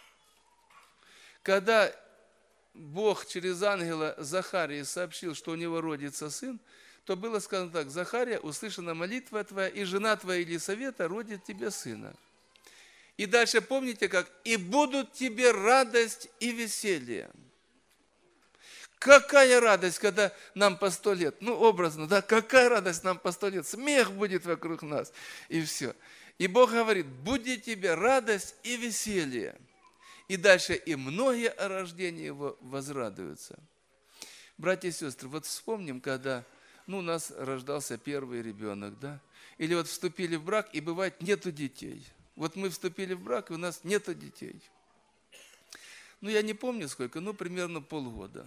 Когда Бог через ангела Захарии сообщил, что у него родится сын, то было сказано так: «Захария, услышана молитва твоя, и жена твоя Елисавета родит тебе сына». И дальше помните как? «И будут тебе радость и веселье». Какая радость, когда нам по 100 лет, образно, да, какая радость нам по 100 лет, смех будет вокруг нас, и все. И Бог говорит: будет тебе радость и веселье. И дальше: и многие о рождении его возрадуются. Братья и сестры, вспомним, когда у нас рождался первый ребенок, да? Или вступили в брак, и бывает нету детей. Мы вступили в брак, и у нас нету детей. Я не помню сколько, примерно полгода.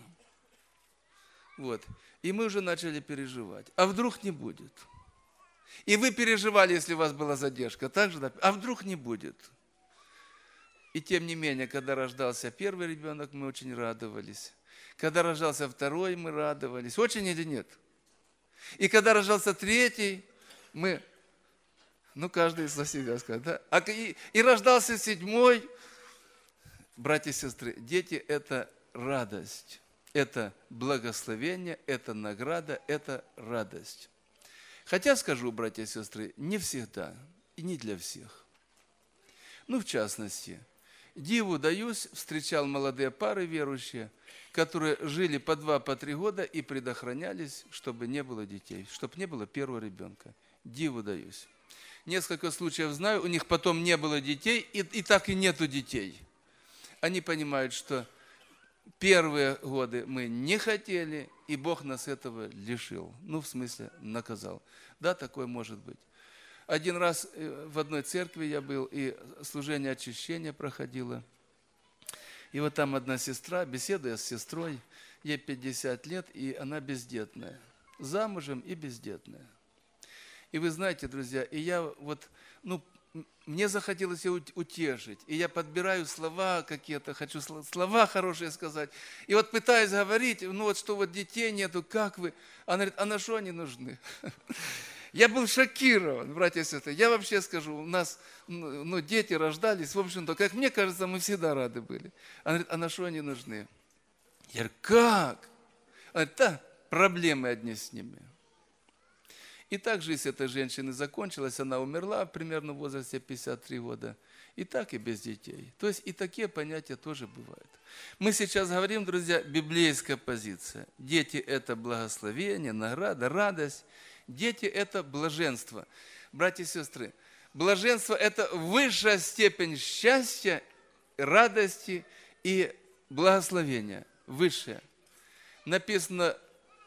И мы уже начали переживать. А вдруг не будет? И вы переживали, если у вас была задержка. Так же, да? А вдруг не будет? И тем не менее, когда рождался первый ребенок, мы очень радовались. Когда рождался второй, мы радовались. Очень или нет? И когда рождался третий, мы Ну, каждый за себя скажет, да? И рождался 7-й. Братья и сестры, дети – это радость, это благословение, это награда, это радость. Хотя, скажу, братья и сестры, не всегда и не для всех. Ну, в частности, диву даюсь, встречал молодые пары верующие, которые жили по 2-3 года и предохранялись, чтобы не было детей, чтобы не было первого ребенка. Диву даюсь. Несколько случаев знаю, у них потом не было детей, и так и нету детей. Они понимают, что первые годы мы не хотели, и Бог нас этого лишил. Ну, в смысле, наказал. Да, такое может быть. Один раз в одной церкви я был, и служение очищения проходило. И вот там одна сестра, беседуя с сестрой, ей 50 лет, и она бездетная. Замужем и бездетная. И вы знаете, друзья, и я вот, мне захотелось ее утешить. И я подбираю слова какие-то, хочу слова хорошие сказать. И вот пытаюсь говорить, что детей нету, как вы? Она говорит, а на что они нужны? Я был шокирован, братья и сестры. Я вообще скажу, у нас дети рождались, в общем-то, как мне кажется, мы всегда рады были. Она говорит, а на что они нужны? Я говорю, как? Она говорит, да, проблемы одни с ними. И так жизнь этой женщины закончилась, она умерла примерно в возрасте 53 года. И так, и без детей. То есть и такие понятия тоже бывают. Мы сейчас говорим, друзья, библейская позиция. Дети – это благословение, награда, радость. Дети – это блаженство. Братья и сестры, блаженство – это высшая степень счастья, радости и благословения. Высшее. Написано,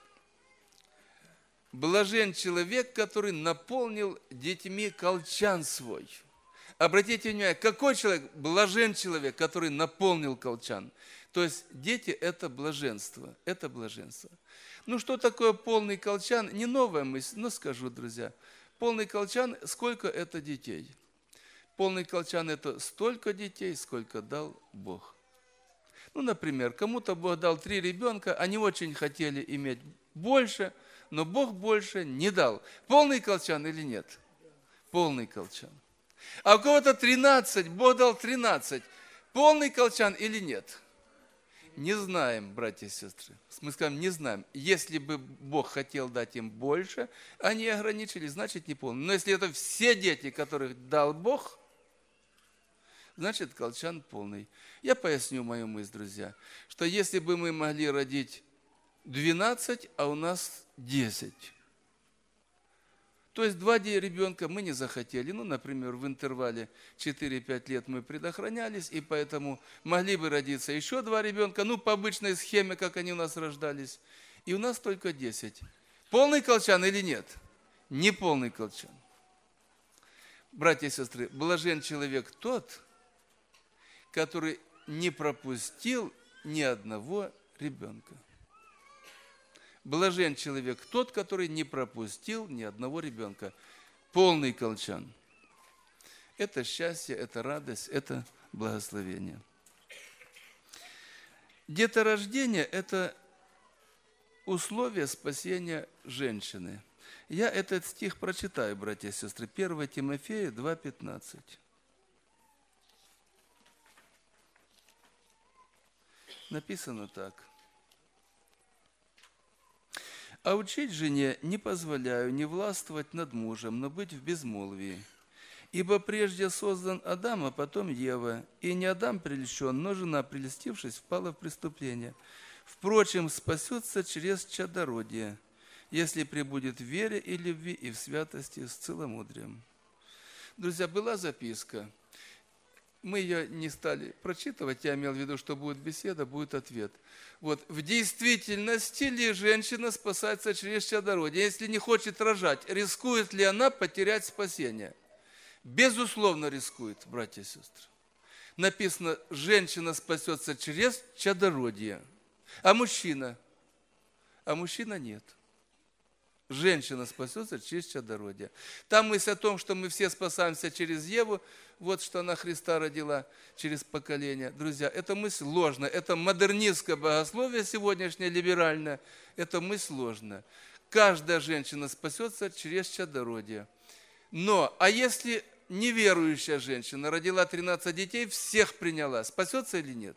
блажен человек, который наполнил детьми колчан свой. Обратите внимание, какой человек? Блажен человек, который наполнил колчан. То есть дети – это блаженство. Это блаженство. Что такое полный колчан? Не новая мысль, но скажу, друзья. Полный колчан – сколько это детей? Полный колчан – это столько детей, сколько дал Бог. Например, кому-то Бог дал 3 ребенка, они очень хотели иметь больше, но Бог больше не дал. Полный колчан или нет? Полный колчан. А у кого-то 13, Бог дал 13. Полный колчан или нет? Не знаем, братья и сестры. Мы скажем, не знаем. Если бы Бог хотел дать им больше, они ограничились, значит не полный. Но если это все дети, которых дал Бог, значит колчан полный. Я поясню мою мысль, друзья, что если бы мы могли родить 12, а у нас 10. То есть 2 ребенка мы не захотели. Например, в интервале 4-5 лет мы предохранялись, и поэтому могли бы родиться еще 2 ребенка, по обычной схеме, как они у нас рождались. И у нас только 10. Полный колчан или нет? Не полный колчан. Братья и сестры, блажен человек тот, который не пропустил ни одного ребенка. Блажен человек тот, который не пропустил ни одного ребенка. Полный колчан. Это счастье, это радость, это благословение. Деторождение – это условие спасения женщины. Я этот стих прочитаю, братья и сестры. 1 Тимофея 2,15. Написано так. А учить жене не позволяю не властвовать над мужем, но быть в безмолвии. Ибо прежде создан Адам, а потом Ева. И не Адам прельщен, но жена, прельстившись, впала в преступление. Впрочем, спасется через чадородие, если пребудет в вере и любви, и в святости с целомудрием. Друзья, была записка. Мы ее не стали прочитывать, я имел в виду, что будет беседа, будет ответ. В действительности ли женщина спасается через чадородие? Если не хочет рожать, рискует ли она потерять спасение? Безусловно, рискует, братья и сестры. Написано, женщина спасется через чадородие, а мужчина? А мужчина нет. Женщина спасется через чадородие. Там мысль о том, что мы все спасаемся через Еву, вот что она Христа родила через поколение. Друзья, эта мысль ложная. Это модернистское богословие сегодняшнее, либеральное. Эта мысль ложная. Каждая женщина спасется через чадородие. Но, а если неверующая женщина родила 13 детей, всех приняла, спасется или нет?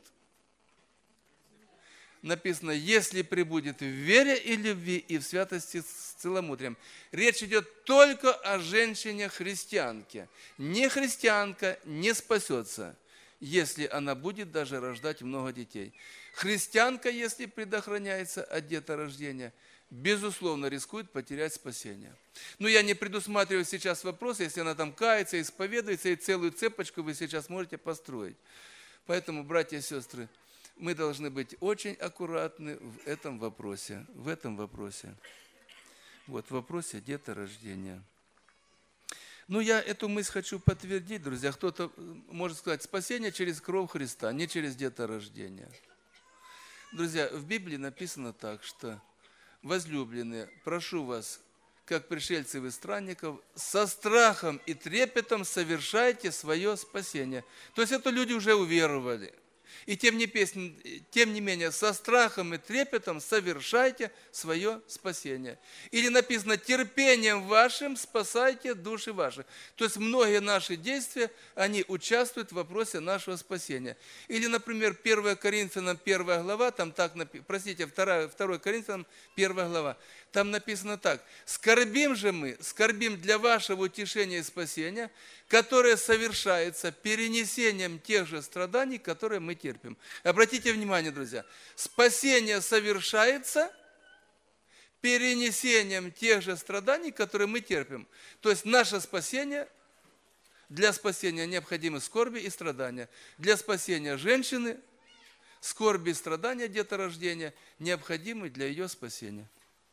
Написано, если пребудет в вере и любви, и в святости с целомудрием. Речь идет только о женщине-христианке. Не христианка не спасется, если она будет даже рождать много детей. Христианка, если предохраняется от деторождения, безусловно, рискует потерять спасение. Но я не предусматриваю сейчас вопрос, если она там кается, исповедуется, и целую цепочку вы сейчас можете построить. Поэтому, братья и сестры, мы должны быть очень аккуратны в этом вопросе. Вот, в вопросе деторождения. Ну, я эту мысль хочу подтвердить, друзья. Кто-то может сказать, спасение через кровь Христа, не через деторождение. Друзья, в Библии написано так, что возлюбленные, прошу вас, как пришельцев и странников, со страхом и трепетом совершайте свое спасение. То есть это люди уже уверовали. И тем не менее, со страхом и трепетом совершайте свое спасение. Или написано, терпением вашим спасайте души ваши. То есть многие наши действия, они участвуют в вопросе нашего спасения. Или, например, 1 Коринфянам 1 глава, 2 Коринфянам 1 глава, там написано так. Скорбим же мы, скорбим для вашего утешения и спасения, которое совершается перенесением тех же страданий, которые мы терпим. Обратите внимание, друзья, спасение совершается перенесением тех же страданий, которые мы терпим. То есть наше спасение, для спасения необходимы скорби и страдания. Для спасения женщины скорби и страдания деторождения необходимы для ее спасения.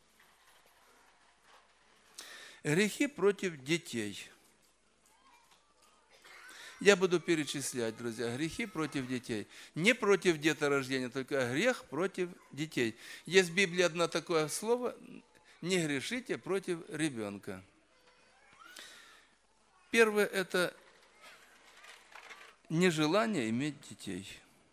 Грехи против детей. Я буду перечислять, друзья, грехи против детей. Не против деторождения, только грех против детей. Есть в Библии одно такое слово – не грешите против ребенка. Первое – это нежелание иметь детей.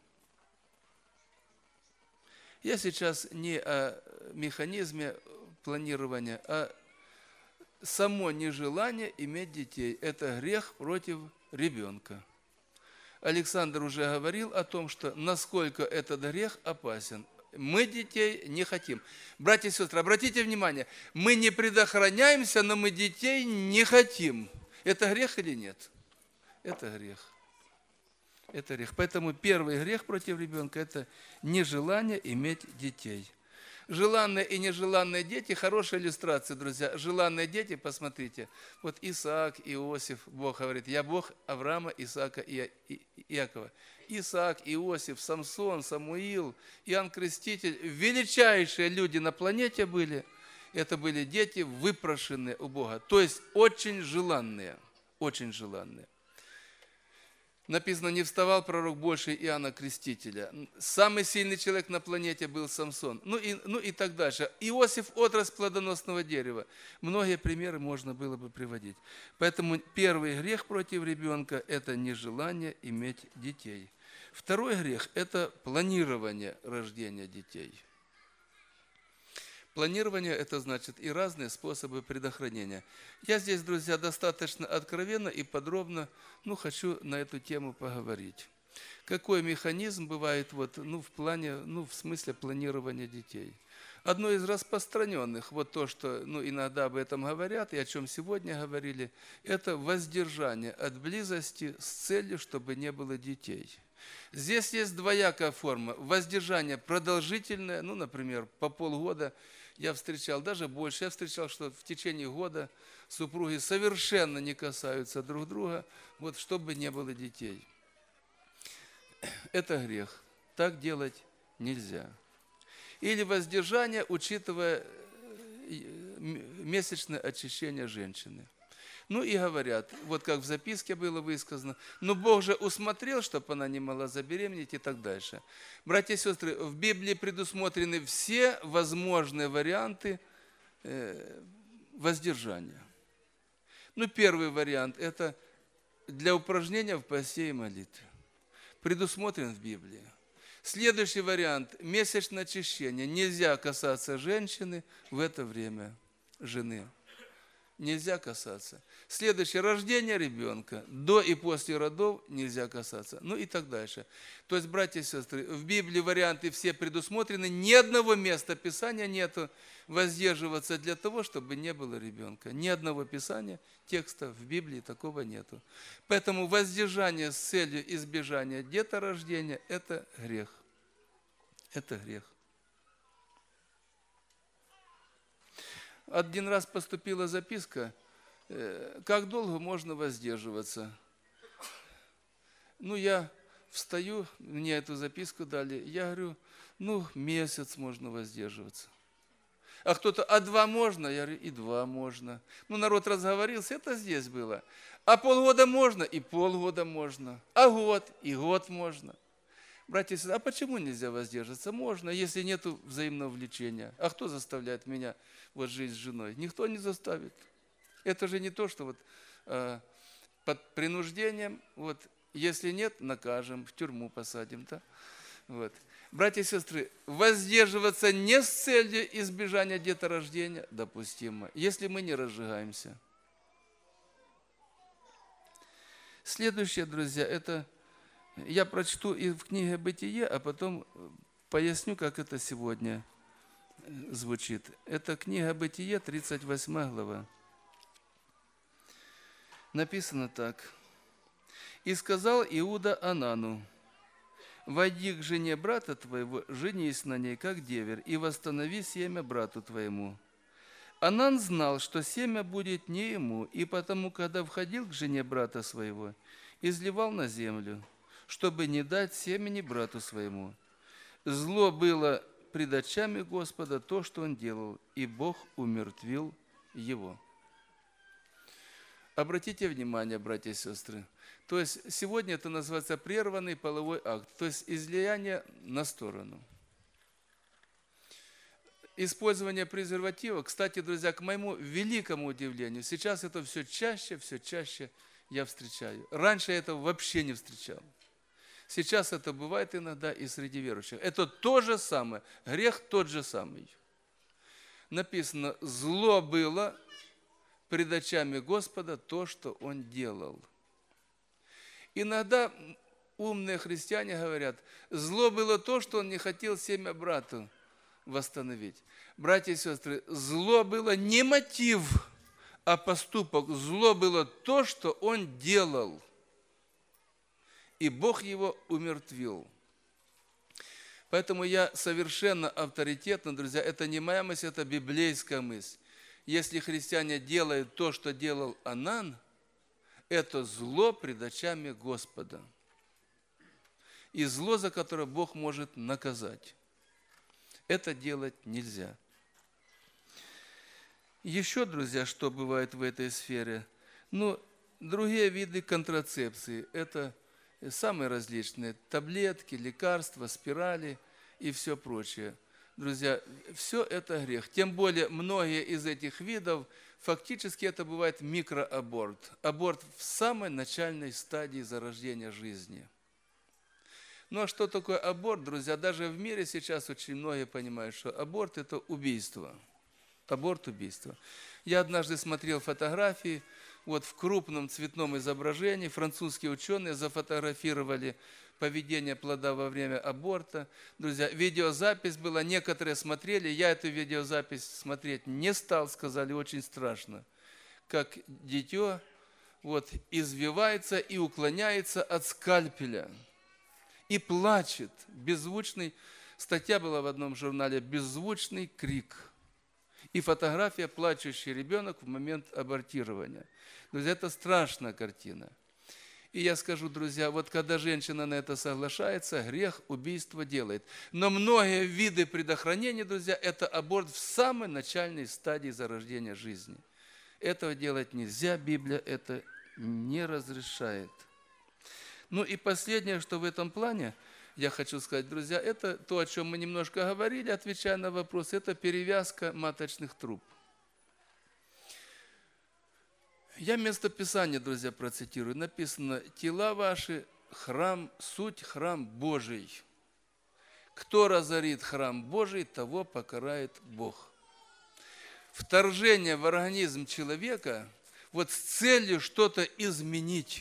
Я сейчас не о механизме планирования, а само нежелание иметь детей – это грех против ребенка. Александр уже говорил о том, что насколько этот грех опасен. Мы детей не хотим. Братья и сестры, обратите внимание, мы не предохраняемся, но мы детей не хотим. Это грех или нет? Это грех. Это грех. Поэтому первый грех против ребенка – это нежелание иметь детей. Желанные и нежеланные дети – хорошая иллюстрация, друзья. Желанные дети, посмотрите, вот Исаак, Иосиф, Бог говорит, я Бог Авраама, Исаака и Иакова. Исаак, Иосиф, Самсон, Самуил, Иоанн Креститель – величайшие люди на планете были. Это были дети, выпрошенные у Бога, то есть очень желанные, очень желанные. Написано, не вставал пророк больше Иоанна Крестителя. Самый сильный человек на планете был Самсон. Ну и так дальше. Иосиф – отрасль плодоносного дерева. Многие примеры можно было бы приводить. Поэтому первый грех против ребенка – это нежелание иметь детей. Второй грех – это планирование рождения детей. Планирование – это значит и разные способы предохранения. Я здесь, друзья, достаточно откровенно и подробно хочу на эту тему поговорить. Какой механизм бывает в смысле планирования детей? Одно из распространенных, то, что иногда об этом говорят и о чем сегодня говорили, это воздержание от близости с целью, чтобы не было детей. Здесь есть двоякая форма. Воздержание продолжительное, например, по полгода. Я встречал, даже больше, я встречал, что в течение года супруги совершенно не касаются друг друга, чтобы не было детей. Это грех. Так делать нельзя. Или воздержание, учитывая месячное очищение женщины. И говорят, как в записке было высказано, Бог же усмотрел, чтобы она не могла забеременеть и так дальше. Братья и сестры, в Библии предусмотрены все возможные варианты воздержания. Первый вариант – это для упражнения в посте и молитве. Предусмотрен в Библии. Следующий вариант – месячное очищение. Нельзя касаться женщины в это время, жены. нельзя касаться. Следующее, рождение ребенка, до и после родов нельзя касаться. Ну и так дальше. То есть, братья и сестры, в Библии варианты все предусмотрены, ни одного места Писания нету воздерживаться для того, чтобы не было ребенка. Ни одного Писания, текста в Библии такого нету. Поэтому воздержание с целью избежания деторождения – это грех. Это грех. Один раз поступила записка, как долго можно воздерживаться. Ну, я встаю, мне эту записку дали, я говорю, месяц можно воздерживаться. А кто-то, 2 можно? Я говорю, и 2 можно. Народ разговорился, это здесь было. А полгода можно? И полгода можно. А год? И год можно. Братья и сестры, а почему нельзя воздерживаться? Можно, если нет взаимного влечения. А кто заставляет меня жить с женой? Никто не заставит. Это же не то, что под принуждением, если нет, накажем, в тюрьму посадим. Да? Братья и сестры, воздерживаться не с целью избежания деторождения допустимо, если мы не разжигаемся. Следующее, друзья, это... Я прочту и в книге «Бытие», а потом поясню, как это сегодня звучит. Это книга «Бытие», 38 глава. Написано так. «И сказал Иуда Анану, войди к жене брата твоего, женись на ней, как девер, и восстанови семя брату твоему». Анан знал, что семя будет не ему, и потому, когда входил к жене брата своего, изливал на землю, чтобы не дать семени брату своему. Зло было пред очами Господа то, что он делал, и Бог умертвил его. Обратите внимание, братья и сестры, то есть сегодня это называется прерванный половой акт, то есть излияние на сторону. Использование презерватива, кстати, друзья, к моему великому удивлению, сейчас это все чаще я встречаю. Раньше я этого вообще не встречал. Сейчас это бывает иногда и среди верующих. Это то же самое, грех тот же самый. Написано, зло было пред очами Господа то, что Он делал. Иногда умные христиане говорят, зло было то, что Он не хотел семя брату восстановить. Братья и сестры, зло было не мотив, а поступок. Зло было то, что Он делал. И Бог его умертвил. Поэтому я совершенно авторитетно, друзья, это не моя мысль, это библейская мысль. Если христиане делают то, что делал Анан, это зло пред очами Господа. И зло, за которое Бог может наказать. Это делать нельзя. Еще, друзья, что бывает в этой сфере? Другие виды контрацепции – это самые различные таблетки, лекарства, спирали и все прочее. Друзья, все это грех. Тем более, многие из этих видов, фактически это бывает микроаборт. Аборт в самой начальной стадии зарождения жизни. Ну а что такое аборт, друзья? Даже в мире сейчас очень многие понимают, что аборт – это убийство. Аборт – убийство. Я однажды смотрел фотографии, в крупном цветном изображении французские ученые зафотографировали поведение плода во время аборта. Друзья, видеозапись была, некоторые смотрели, я эту видеозапись смотреть не стал, сказали, очень страшно. Как дитё извивается и уклоняется от скальпеля. И плачет, беззвучный, статья была в одном журнале, беззвучный крик. И фотография плачущий ребенок в момент абортирования. Друзья, это страшная картина. И я скажу, друзья, когда женщина на это соглашается, грех, убийство делает. Но многие виды предохранения, друзья, это аборт в самой начальной стадии зарождения жизни. Этого делать нельзя, Библия это не разрешает. И последнее, что в этом плане, я хочу сказать, друзья, это то, о чем мы немножко говорили, отвечая на вопрос, это перевязка маточных труб. Я место Писания, друзья, процитирую. Написано, тела ваши – храм, суть храм Божий. Кто разорит храм Божий, того покарает Бог. вторжение в организм человека вот с целью что-то изменить.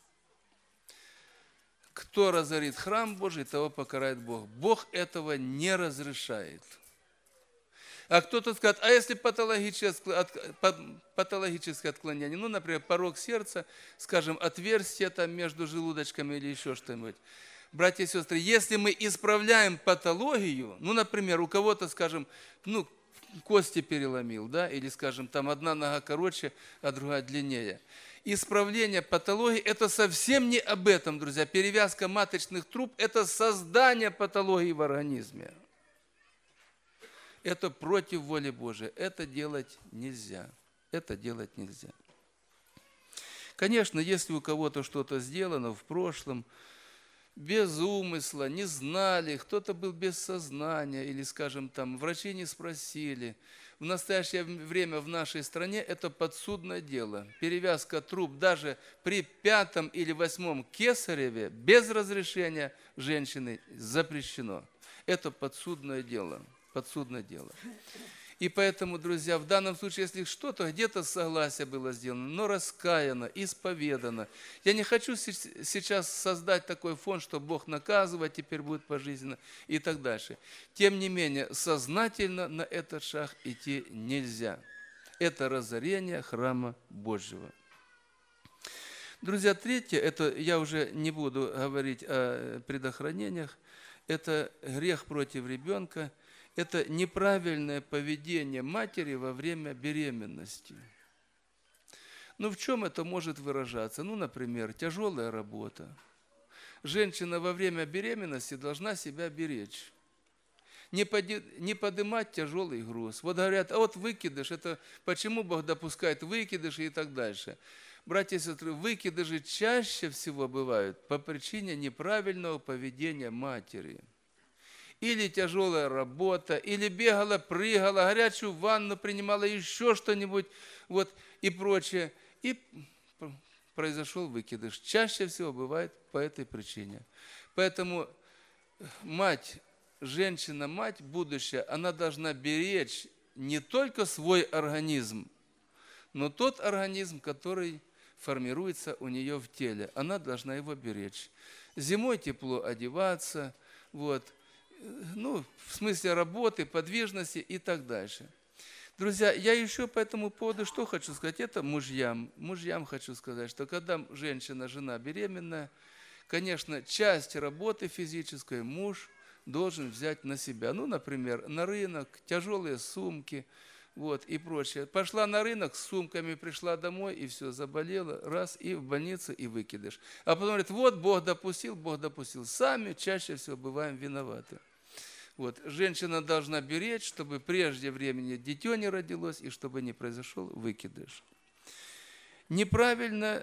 Кто разорит храм Божий, того покарает Бог. Бог этого не разрешает. А кто-то скажет, а если патологическое отклонение, ну, например, порок сердца, скажем, отверстие там между желудочками или еще что-нибудь. Братья и сестры, если мы исправляем патологию, ну, например, у кого-то, скажем, ну, кости переломил, да, или, скажем, там одна нога короче, а другая длиннее. Исправление патологии – это совсем не об этом, друзья. Перевязка маточных труб – это создание патологии в организме. Это против воли Божией. Это делать нельзя. Это делать нельзя. Конечно, если у кого-то что-то сделано в прошлом, без умысла, не знали, кто-то был без сознания, или, скажем, там, врачи не спросили. В настоящее время в нашей стране это подсудное дело. Перевязка труб даже при 5-м или 8-м кесареве без разрешения женщины запрещено. Это подсудное дело. Подсудное дело. И поэтому, друзья, в данном случае, если что-то, где-то согласие было сделано, но раскаяно, исповедано. Я не хочу сейчас создать такой фон, что Бог наказывать теперь будет пожизненно и так дальше. Тем не менее, сознательно на этот шаг идти нельзя. Это разорение храма Божьего. Друзья, третье, это я уже не буду говорить о предохранениях, это грех против ребенка. Это неправильное поведение матери во время беременности. Ну, в чем это может выражаться? Ну, например, тяжелая работа. Женщина во время беременности должна себя беречь. Не поднимать тяжелый груз. Вот говорят, а вот выкидыш, это почему Бог допускает выкидыши и так дальше. Братья и сестры, выкидыши чаще всего бывают по причине неправильного поведения матери. Или тяжелая работа, или бегала, прыгала, горячую ванну принимала, еще что-нибудь, вот, и прочее. И произошел выкидыш. Чаще всего бывает по этой причине. Поэтому мать, женщина-мать будущая, она должна беречь не только свой организм, но тот организм, который формируется у нее в теле. Она должна его беречь. Зимой тепло одеваться, вот, ну, в смысле работы, подвижности и так дальше. Друзья, я еще по этому поводу что хочу сказать? Это мужьям. Мужьям хочу сказать, что когда женщина, жена беременная, конечно, часть работы физической муж должен взять на себя. Ну, например, на рынок, тяжелые сумки, вот, и прочее. Пошла на рынок с сумками, пришла домой, и все, заболела, раз, и в больнице, и выкидыш. А потом говорит, вот, Бог допустил. Сами чаще всего бываем виноваты. Вот, женщина должна беречь, чтобы прежде времени дитё не родилось, и чтобы не произошел выкидыш. Неправильное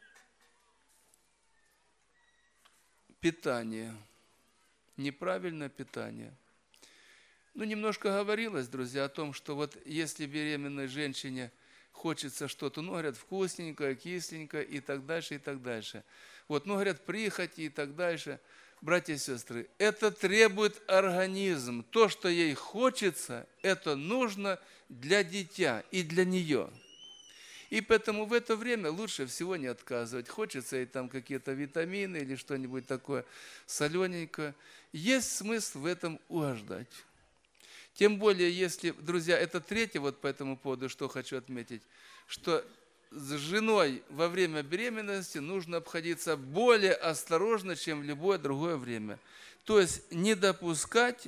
питание. Неправильное питание. Ну, немножко говорилось, друзья, о том, что вот если беременной женщине хочется что-то, ну, говорят, вкусненькое, кисленькое и так дальше, и так дальше. Вот, ну, говорят, прихоти и так дальше. Братья и сестры, это требует организм. То, что ей хочется, это нужно для дитя и для нее. И поэтому в это время лучше всего не отказывать. Хочется ей там какие-то витамины или что-нибудь такое солененькое. Есть смысл в этом угождать. Тем более, если, друзья, это третье вот по этому поводу, что хочу отметить, что с женой во время беременности нужно обходиться более осторожно, чем в любое другое время. То есть не допускать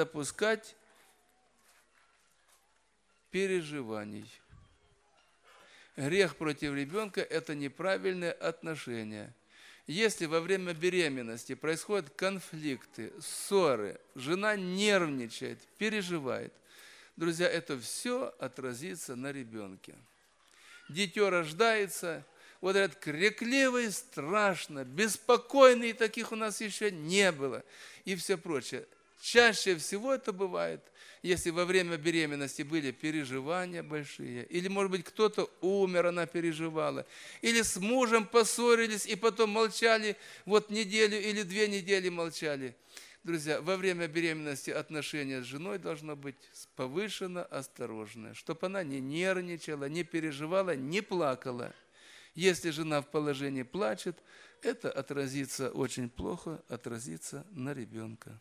переживаний. Грех против ребенка – это неправильное отношение. Если во время беременности происходят конфликты, ссоры, жена нервничает, переживает, друзья, это все отразится на ребенке. Дитё рождается, вот говорят, крикливый, страшно, беспокойный, таких у нас еще не было, и все прочее. Чаще всего это бывает, если во время беременности были переживания большие, или, может быть, кто-то умер, она переживала, или с мужем поссорились и потом молчали, вот неделю или 2 недели молчали. Друзья, во время беременности отношения с женой должно быть повышенно осторожное, чтобы она не нервничала, не переживала, не плакала. Если жена в положении плачет, это отразится очень плохо, отразится на ребенка.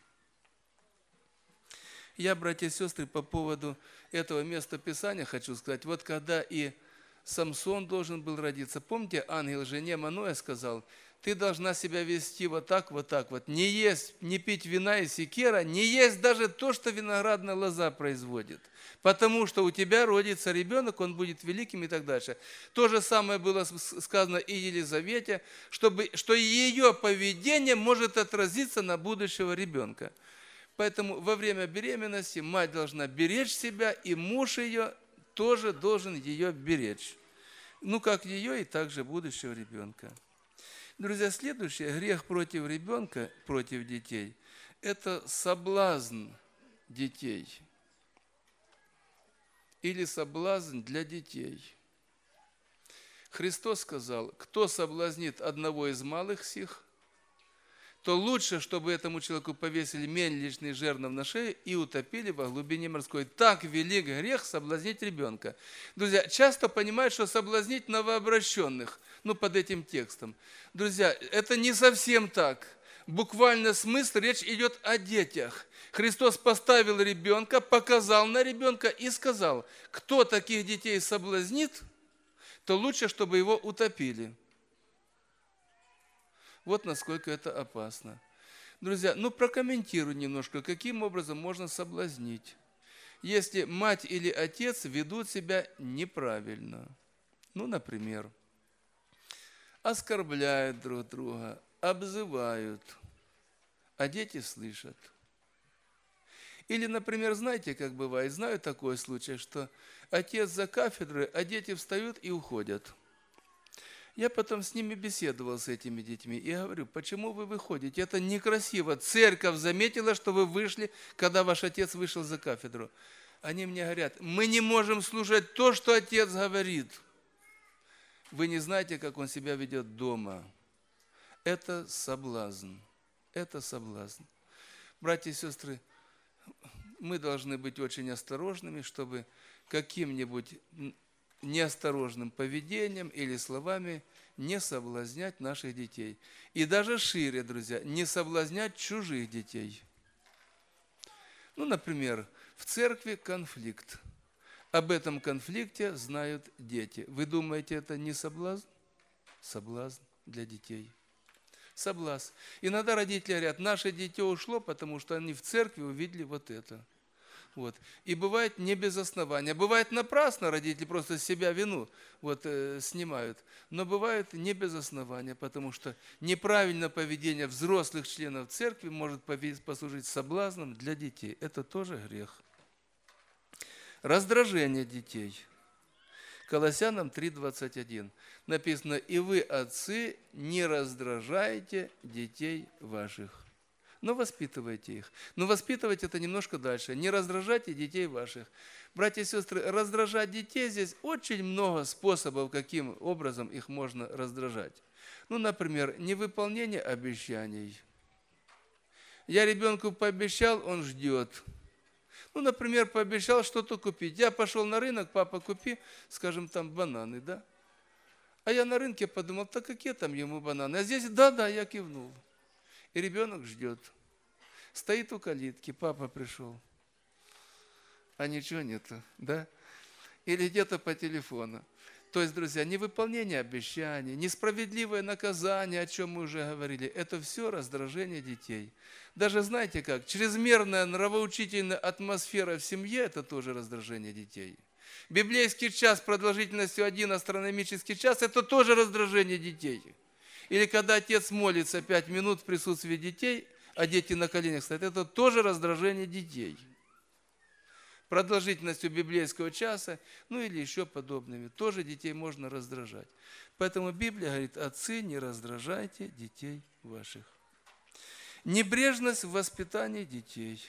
Я, братья и сестры, по поводу этого места Писания хочу сказать, вот когда и Самсон должен был родиться, помните, ангел жене Маноя сказал, ты должна себя вести вот так, не есть, не пить вина и секера, не есть даже то, что виноградная лоза производит, потому что у тебя родится ребенок, он будет великим и так дальше. То же самое было сказано и Елизавете, что ее поведение может отразиться на будущего ребенка. Поэтому во время беременности мать должна беречь себя, и муж ее тоже должен ее беречь. Ну, как ее и также будущего ребенка. Друзья, следующее, грех против ребенка, против детей, это соблазн детей. Или соблазн для детей. Христос сказал, кто соблазнит одного из малых сих, то лучше, чтобы этому человеку повесили мельничный жернов на шею и утопили во глубине морской. Так велик грех соблазнить ребенка. Друзья, часто понимают, что соблазнить новообращенных, под этим текстом. Друзья, это не совсем так. Буквально смысл, речь идет о детях. Христос поставил ребенка, показал на ребенка и сказал, кто таких детей соблазнит, то лучше, чтобы его утопили. Вот насколько это опасно. Друзья, прокомментирую немножко, каким образом можно соблазнить. Если мать или отец ведут себя неправильно. Например, оскорбляют друг друга, обзывают, а дети слышат. Или, например, знаете, как бывает, знаю такой случай, что отец за кафедрой, а дети встают и уходят. Я потом с ними беседовал, с этими детьми, и говорю, почему вы выходите? Это некрасиво. Церковь заметила, что вы вышли, когда ваш отец вышел за кафедру. Они мне говорят, мы не можем слушать то, что отец говорит. Вы не знаете, как он себя ведет дома. Это соблазн. Это соблазн. Братья и сестры, мы должны быть очень осторожными, чтобы каким-нибудь неосторожным поведением или словами не соблазнять наших детей. И даже шире, друзья, не соблазнять чужих детей. Например, в церкви конфликт. Об этом конфликте знают дети. Вы думаете, это не соблазн? Соблазн для детей. Соблазн. Иногда родители говорят, наше дитя ушло, потому что они в церкви увидели вот это. И бывает не без основания. Бывает напрасно, родители просто с себя вину снимают. Но бывает не без основания, потому что неправильное поведение взрослых членов церкви может послужить соблазном для детей. Это тоже грех. Раздражение детей. Колоссянам 3:21 написано, и вы, отцы, не раздражайте детей ваших. Воспитывайте их. Воспитывать это немножко дальше. Не раздражайте детей ваших. Братья и сестры, раздражать детей здесь очень много способов, каким образом их можно раздражать. Например, невыполнение обещаний. Я ребенку пообещал, он ждет. Например, пообещал что-то купить. Я пошел на рынок, папа, купи, скажем, там бананы, да? А я на рынке подумал, так какие там ему бананы? А здесь, да, я кивнул. И ребенок ждет. Стоит у калитки, папа пришел. А ничего нету, да? Или где-то по телефону. То есть, друзья, невыполнение обещаний, несправедливое наказание, о чем мы уже говорили, это все раздражение детей. Даже знаете как, чрезмерная нравоучительная атмосфера в семье – это тоже раздражение детей. Библейский час продолжительностью 1 астрономический час – это тоже раздражение детей. Или когда отец молится 5 минут в присутствии детей, а дети на коленях стоят, это тоже раздражение детей. Продолжительностью библейского часа, или еще подобными, тоже детей можно раздражать. Поэтому Библия говорит, отцы, не раздражайте детей ваших. Небрежность в воспитании детей.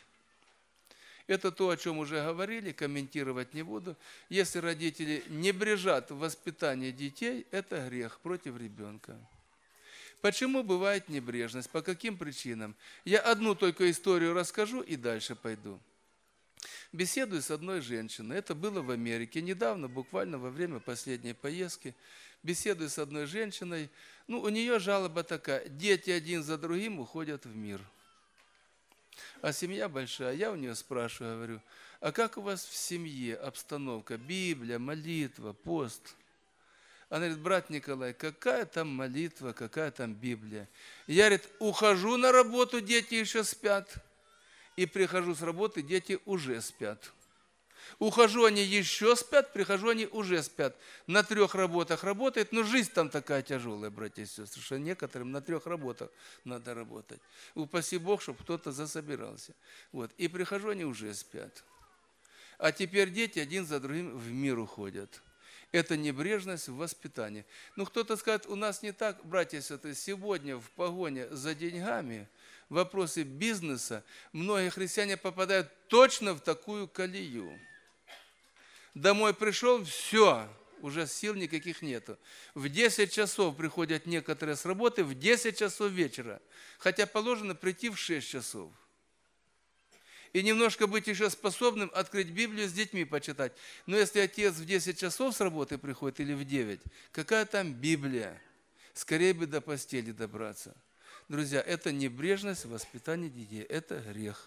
Это то, о чем уже говорили, комментировать не буду. Если родители небрежат в воспитании детей, это грех против ребенка. Почему бывает небрежность? По каким причинам? Я одну только историю расскажу и дальше пойду. Беседую с одной женщиной. Это было в Америке. Недавно, буквально во время последней поездки, беседую с одной женщиной. У нее жалоба такая. Дети один за другим уходят в мир. А семья большая. Я у нее спрашиваю, говорю, а как у вас в семье обстановка? Библия, молитва, пост? Она говорит, брат Николай, какая там молитва, какая там Библия? Я, говорит, ухожу на работу, дети еще спят. И прихожу с работы, дети уже спят. Ухожу, они еще спят, прихожу, они уже спят. На 3 работах работает, но жизнь там такая тяжелая, братья и сестры, что некоторым на 3 работах надо работать. Упаси Бог, чтобы кто-то засобирался. Вот. И прихожу, они уже спят. А теперь дети один за другим в мир уходят. Это небрежность в воспитании. Кто-то скажет, у нас не так, братья и сестры, сегодня в погоне за деньгами, в вопросы бизнеса, многие христиане попадают точно в такую колею. Домой пришел, все, уже сил никаких нету. В 10 часов приходят некоторые с работы, в 10 часов вечера, хотя положено прийти в 6 часов. И немножко быть еще способным открыть Библию с детьми почитать. Но если отец в 10 часов с работы приходит или в 9, какая там Библия? Скорее бы до постели добраться. Друзья, это небрежность в воспитании детей, это грех.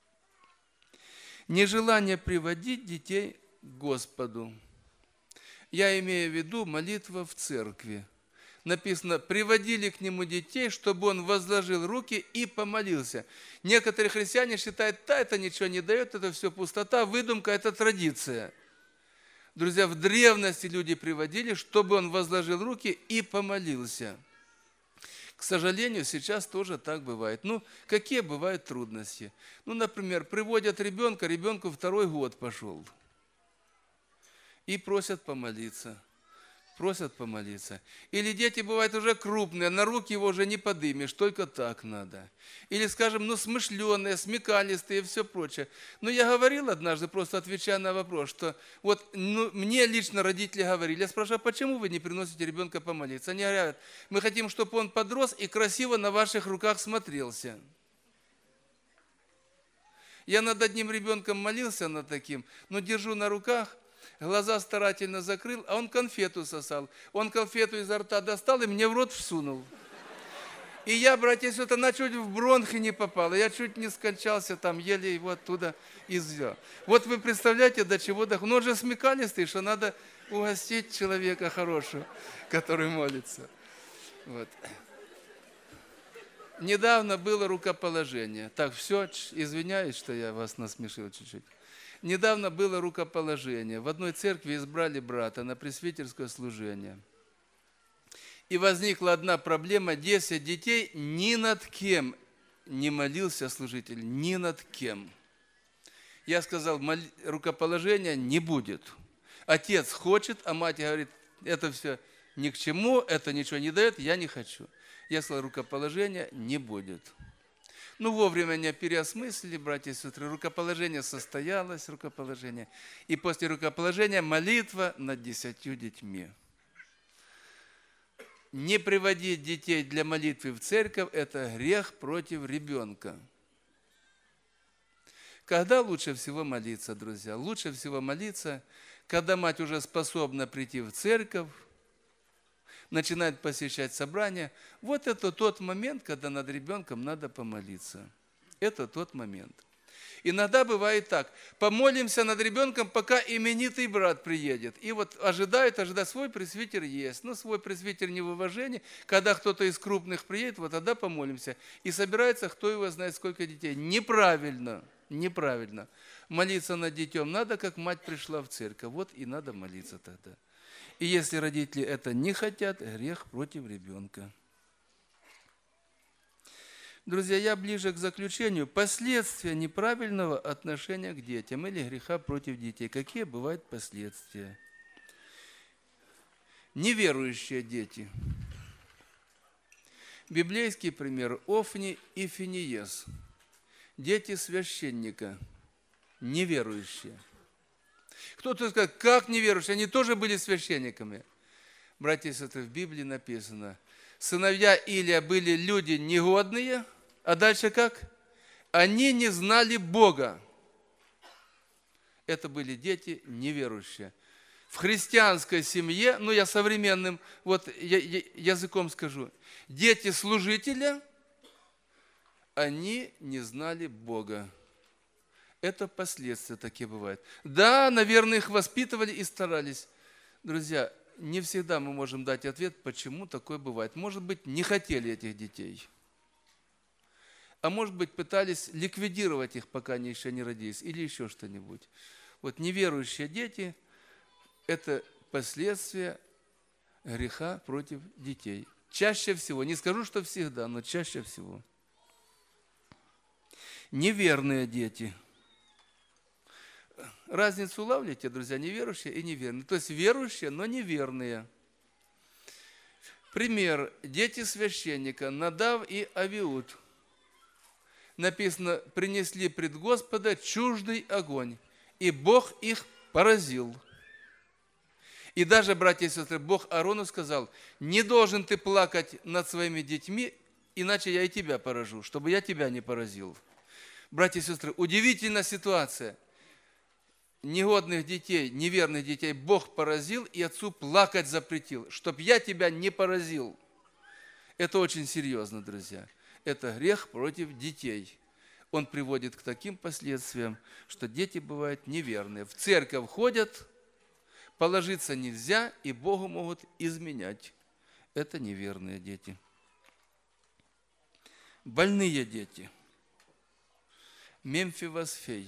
Нежелание приводить детей к Господу. Я имею в виду молитва в церкви. Написано, приводили к нему детей, чтобы он возложил руки и помолился. Некоторые христиане считают, это ничего не дает, это все пустота, выдумка, это традиция. Друзья, в древности люди приводили, чтобы он возложил руки и помолился. К сожалению, сейчас тоже так бывает. Какие бывают трудности? Например, приводят ребенка, ребенку 2-й год пошел. И просят помолиться. Или дети бывают уже крупные, на руки его уже не подымешь, только так надо. Или, скажем, смышленые, смекалистые и все прочее. Я говорил однажды, просто отвечая на вопрос, что мне лично родители говорили, я спрашиваю, а почему вы не приносите ребенка помолиться? Они говорят, мы хотим, чтобы он подрос и красиво на ваших руках смотрелся. Я над одним ребенком молился, над таким, держу на руках, глаза старательно закрыл, а он конфету сосал. Он конфету изо рта достал и мне в рот всунул. И я, братья и сестры, она чуть в бронхи не попала. Я чуть не скончался там, еле его оттуда извел. Вот вы представляете, до чего доходит. Он же смекалистый, что надо угостить человека хорошего, который молится. Вот. Недавно было рукоположение. Так, все, извиняюсь, что я вас насмешил чуть-чуть. Недавно было рукоположение. В одной церкви избрали брата на пресвитерское служение. И возникла одна проблема. 10 детей, ни над кем не молился служитель, ни над кем. Я сказал, рукоположения не будет. Отец хочет, а мать говорит, это все ни к чему, это ничего не дает, я не хочу. Я сказал, рукоположения не будет. Вовремя меня переосмыслили, братья и сестры. Рукоположение состоялось, И после рукоположения молитва над 10 детьми. Не приводить детей для молитвы в церковь – это грех против ребенка. Когда лучше всего молиться, друзья? Лучше всего молиться, когда мать уже способна прийти в церковь, начинает посещать собрания. Вот это тот момент, когда над ребенком надо помолиться. Это тот момент. Иногда бывает так. Помолимся над ребенком, пока именитый брат приедет. И вот ожидает, свой пресвитер есть. Свой пресвитер не в уважении. Когда кто-то из крупных приедет, вот тогда помолимся. И собирается, кто его знает, сколько детей. Неправильно. Молиться над детем надо, как мать пришла в церковь. Вот и надо молиться тогда. И если родители это не хотят, грех против ребенка. Друзья, я ближе к заключению. Последствия неправильного отношения к детям или греха против детей. Какие бывают последствия? Неверующие дети. Библейский пример. Офни и Финиес. Дети священника. Неверующие. Кто-то скажет, как неверующие? Они тоже были священниками. Братья и сестры, в Библии написано, Сыновья Илия были люди негодные, а дальше как? Они не знали Бога. Это были дети неверующие. В христианской семье, ну я современным языком скажу, дети служителя, они не знали Бога. Это последствия такие бывают. Да, наверное, их воспитывали и старались. Друзья, не всегда мы можем дать ответ, почему такое бывает. Может быть, не хотели этих детей. А может быть, пытались ликвидировать их, пока они еще не родились, или еще что-нибудь. Вот неверующие дети – это последствия греха против детей. Чаще всего, не скажу, что всегда, но чаще всего. Неверные дети. Разницу улавливаете, друзья, неверующие и неверные. То есть верующие, но неверные. Пример. Дети священника Надав и Авиуд. Написано, принесли пред Господа чуждый огонь, и Бог их поразил. И даже, братья и сестры, Бог Аарону сказал, не должен ты плакать над своими детьми, иначе я и тебя поражу, чтобы я тебя не поразил. Братья и сестры, удивительная ситуация. Негодных детей, неверных детей Бог поразил и отцу плакать запретил, чтоб я тебя не поразил. Это очень серьезно, друзья. Это грех против детей. Он приводит к таким последствиям, что дети бывают неверные. В церковь ходят, положиться нельзя, и Богу могут изменять. Это неверные дети. Больные дети. Мемфивосфей.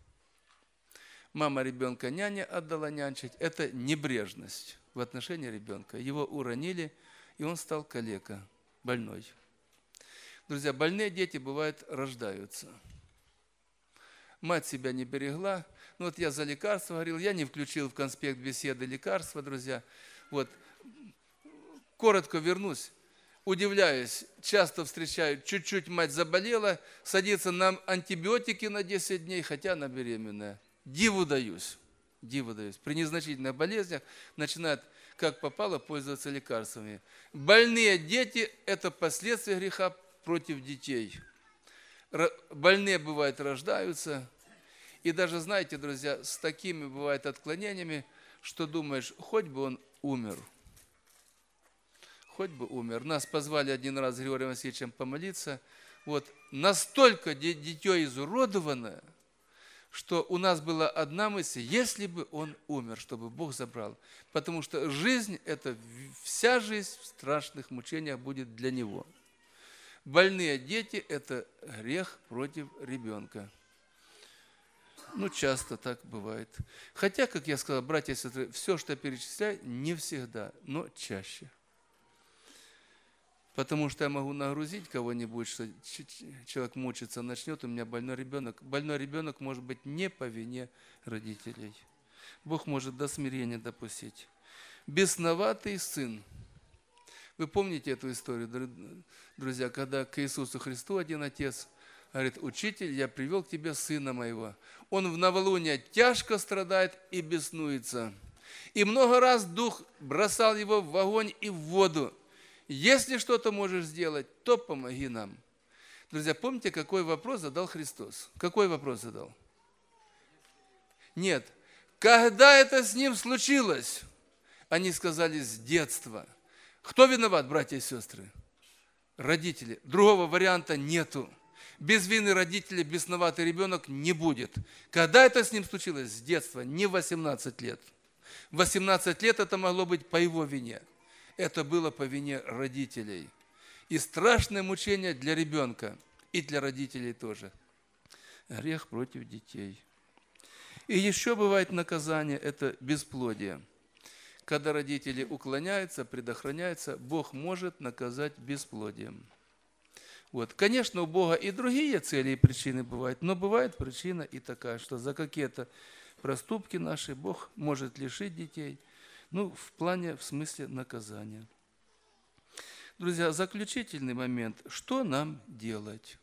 Мама ребенка няне отдала нянчить. Это небрежность в отношении ребенка. Его уронили, и он стал калека, больной. Друзья, больные дети, бывает, рождаются. Мать себя не берегла. Ну вот я за лекарства говорил, я не включил в конспект беседы лекарства, друзья. Вот, коротко вернусь. Удивляюсь, часто встречаю, чуть-чуть мать заболела, садится на антибиотики на 10 дней, хотя она беременная. Диву даюсь. При незначительных болезнях начинают, как попало, пользоваться лекарствами. Больные дети – это последствия греха против детей. Больные, бывает, рождаются. И даже, знаете, друзья, с такими, бывает, отклонениями, что думаешь, хоть бы он умер. Хоть бы умер. Нас позвали один раз с Григорием Васильевичем помолиться. Вот настолько дитё изуродованное, что у нас была одна мысль, если бы он умер, чтобы Бог забрал. Потому что жизнь, это вся жизнь в страшных мучениях будет для него. Больные дети – это грех против ребенка. Ну, часто так бывает. Хотя, как я сказал, братья и сестры, все, что я перечисляю, не всегда, но чаще. Потому что я могу нагрузить кого-нибудь, что человек мучится, начнет, у меня больной ребенок. Больной ребенок может быть не по вине родителей. Бог может до смирения допустить. Бесноватый сын. Вы помните эту историю, друзья, когда к Иисусу Христу один отец говорит, учитель, я привел к тебе сына моего. Он в новолуние тяжко страдает и беснуется. И много раз дух бросал его в огонь и в воду. Если что-то можешь сделать, то помоги нам. Друзья, помните, какой вопрос задал Христос? Какой вопрос задал? Нет. Когда это с ним случилось? Они сказали, с детства. Кто виноват, братья и сестры? Родители. Другого варианта нету. Без вины родителей бесноватый ребенок не будет. Когда это с ним случилось? С детства, не 18 лет. 18 лет это могло быть по его вине. Это было по вине родителей. И страшное мучение для ребенка, и для родителей тоже. Грех против детей. И еще бывает наказание, это бесплодие. Когда родители уклоняются, предохраняются, Бог может наказать бесплодием. Вот. Конечно, у Бога и другие цели и причины бывают, но бывает причина и такая, что за какие-то проступки наши Бог может лишить детей, ну, в плане, в смысле наказания. Друзья, заключительный момент. Что нам делать?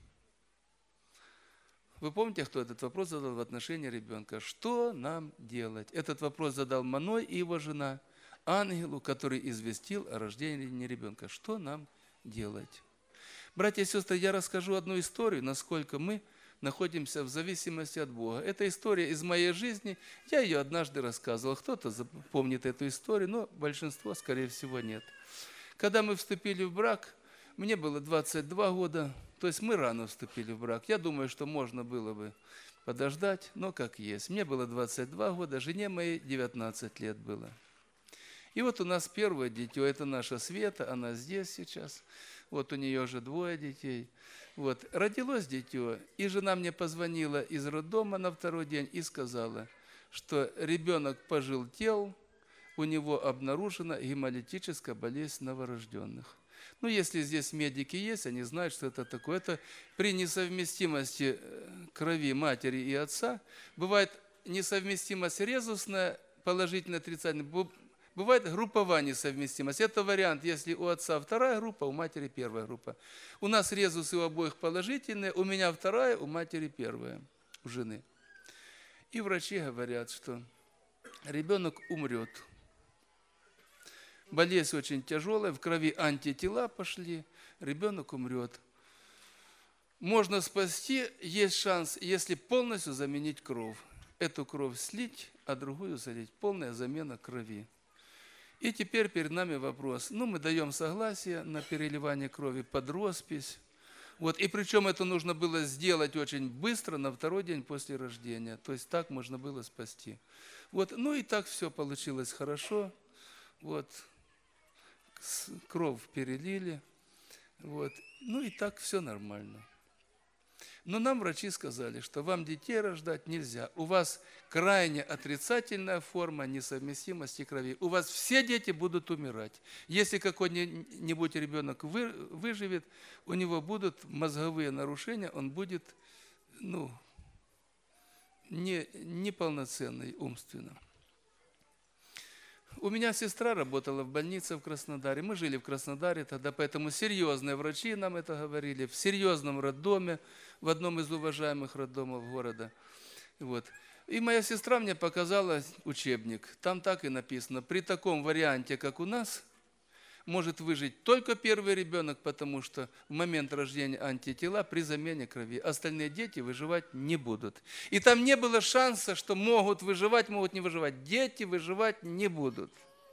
Вы помните, кто этот вопрос задал в отношении ребенка? Что нам делать? Этот вопрос задал Маной и его жена ангелу, который известил о рождении ребенка. Что нам делать. Братья и сестры, я расскажу одну историю, насколько мы находимся в зависимости от Бога. Это история из моей жизни. Я ее однажды рассказывал. Кто-то помнит эту историю, но большинство, скорее всего, нет. Когда мы вступили в брак, мне было 22 года, то есть мы рано вступили в брак. Я думаю, что можно было бы подождать, но как есть. Мне было 22 года, жене моей 19 лет было. И вот у нас первое дитё, это наша Света, она здесь сейчас. Вот у нее уже 2 детей. Вот, родилось дитё, и жена мне позвонила из роддома на второй день и сказала, что ребенок пожелтел, у него обнаружена гемолитическая болезнь новорожденных. Ну, если здесь медики есть, они знают, что это такое. Это при несовместимости крови матери и отца. Бывает несовместимость резусная, положительная, отрицательная. Бывает групповая несовместимость. Это вариант, если у отца 2 группа, у матери 1 группа. У нас резусы у обоих положительные, у меня 2, у матери 1, у жены. И врачи говорят, что ребенок умрет. Болезнь очень тяжелая, в крови антитела пошли, ребенок умрет. Можно спасти, есть шанс, если полностью заменить кровь. Эту кровь слить, а другую залить. Полная замена крови. И теперь перед нами вопрос. Ну, мы даем согласие на переливание крови под роспись. Вот, и причем это нужно было сделать очень быстро, на 2-й день после рождения. То есть так можно было спасти. Вот, ну и так все получилось хорошо. Вот, кровь перелили. Вот, ну и так все нормально. Но нам врачи сказали, что вам детей рождать нельзя. У вас крайне отрицательная форма несовместимости крови. У вас все дети будут умирать. Если какой-нибудь ребенок выживет, у него будут мозговые нарушения, он будет неполноценный умственно. У меня сестра работала в больнице в Краснодаре. Мы жили в Краснодаре тогда, поэтому серьезные врачи нам это говорили. В серьезном роддоме, в одном из уважаемых роддомов города. Вот. И моя сестра мне показала учебник. Там так и написано. При таком варианте, как у нас, может выжить только 1-й ребенок, потому что в момент рождения антитела при замене крови. Остальные дети выживать не будут. И там не было шанса, что могут выживать, могут не выживать. Дети выживать не будут.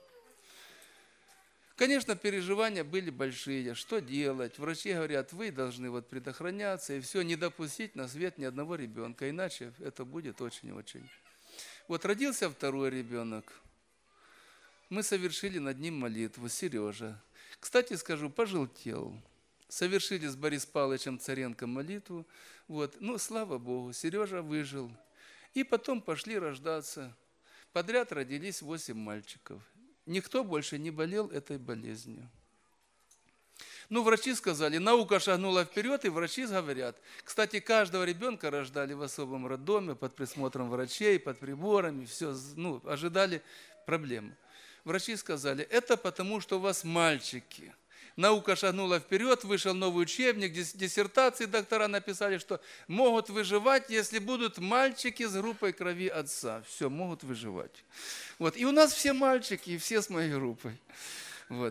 Конечно, переживания были большие. Что делать? Врачи говорят, вы должны предохраняться и все, не допустить на свет ни одного ребенка, иначе это будет очень-очень. Вот родился 2-й ребенок. Мы совершили над ним молитву, Сережа. Кстати, скажу, пожелтел. Совершили с Борисом Павловичем Царенко молитву. Вот. Ну, слава Богу, Сережа выжил. И потом пошли рождаться. Подряд родились 8 мальчиков. Никто больше не болел этой болезнью. Ну, врачи сказали, наука шагнула вперед, и врачи говорят. Кстати, каждого ребенка рождали в особом роддоме, под присмотром врачей, под приборами, все, ожидали проблемы. Врачи сказали, это потому, что у вас мальчики. Наука шагнула вперед, вышел новый учебник, диссертации доктора написали, что могут выживать, если будут мальчики с группой крови отца. Все, могут выживать. Вот. И у нас все мальчики, и все с моей группой. Вот.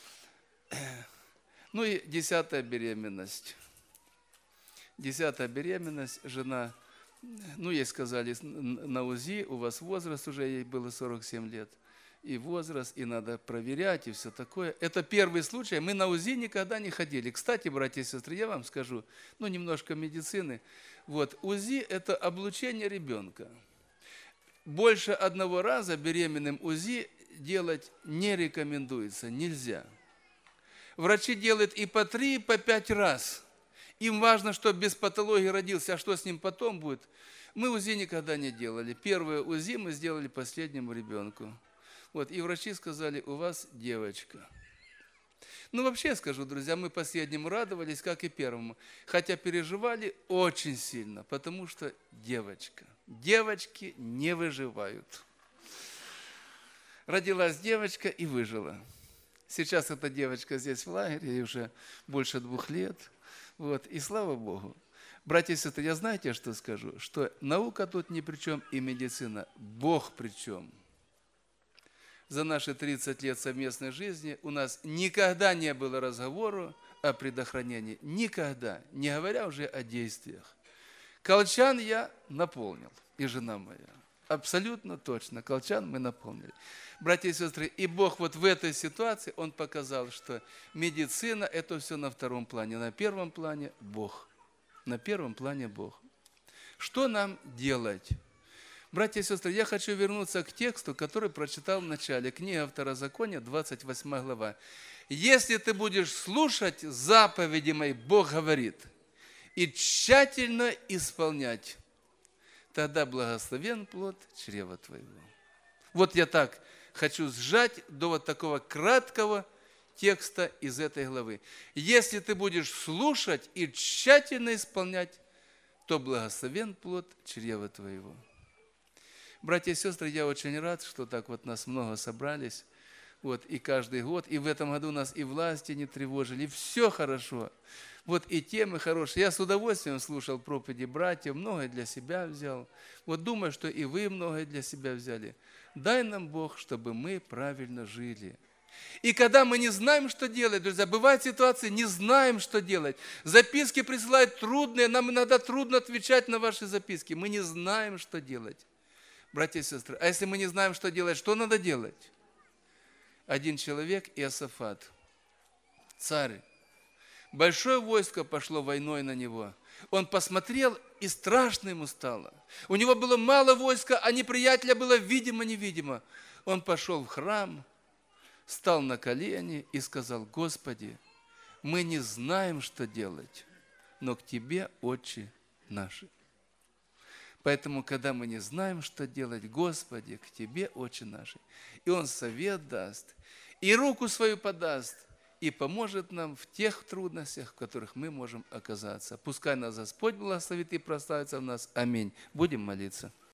Ну и 10-я беременность. 10-я беременность, жена, ей сказали, на УЗИ, у вас возраст уже, ей было 47 лет. И возраст, и надо проверять, и все такое. Это 1-й случай. Мы на УЗИ никогда не ходили. Кстати, братья и сестры, я вам скажу, немножко медицины. Вот, УЗИ – это облучение ребенка. Больше 1 раза беременным УЗИ делать не рекомендуется, нельзя. Врачи делают и по 3, и по 5 раз. Им важно, что без патологии родился, а что с ним потом будет. Мы УЗИ никогда не делали. 1-е УЗИ мы сделали последнему ребенку. Вот, и врачи сказали, у вас девочка. Вообще, скажу, друзья, мы последнему радовались, как и первому. Хотя переживали очень сильно, потому что девочка. Девочки не выживают. Родилась девочка и выжила. Сейчас эта девочка здесь в лагере, ей уже больше 2 лет. Вот, и слава Богу. Братья и сестры, я знаете, что скажу? Что наука тут ни при чем, и медицина. Бог при чем. за наши 30 лет совместной жизни у нас никогда не было разговора о предохранении. Никогда. Не говоря уже о действиях. Колчан я наполнил, и жена моя. Абсолютно точно. Колчан мы наполнили. Братья и сестры, и Бог вот в этой ситуации, Он показал, что медицина – это все на втором плане. На первом плане – Бог. На первом плане – Бог. Что нам делать? Братья и сестры, я хочу вернуться к тексту, который прочитал в начале. Книга Второзакония, 28 глава. «Если ты будешь слушать заповеди мои, Бог говорит, и тщательно исполнять, тогда благословен плод чрева твоего». Вот я так хочу сжать до вот такого краткого текста из этой главы. Если ты будешь слушать и тщательно исполнять, то благословен плод чрева твоего. Братья и сестры, я очень рад, что так вот нас много собрались. Вот, и каждый год, и в этом году нас и власти не тревожили, и все хорошо. Вот и темы хорошие. Я с удовольствием слушал проповеди братьев, многое для себя взял. Вот думаю, что и вы многое для себя взяли. Дай нам Бог, чтобы мы правильно жили. И когда мы не знаем, что делать, друзья, бывают ситуации, не знаем, что делать. Записки присылают трудные, нам иногда трудно отвечать на ваши записки. Мы не знаем, что делать. Братья и сестры, а если мы не знаем, что делать, что надо делать? Один человек, Иосафат, царь, большое войско пошло войной на него. Он посмотрел, и страшно ему стало. У него было мало войска, а неприятеля было видимо-невидимо. Он пошел в храм, стал на колени и сказал: «Господи, мы не знаем, что делать, но к Тебе, Отче наши». Поэтому, когда мы не знаем, что делать, Господи, к Тебе, Отче наши, и Он совет даст, и руку свою подаст, и поможет нам в тех трудностях, в которых мы можем оказаться. Пускай нас Господь благословит и прославится в нас. Аминь. Будем молиться.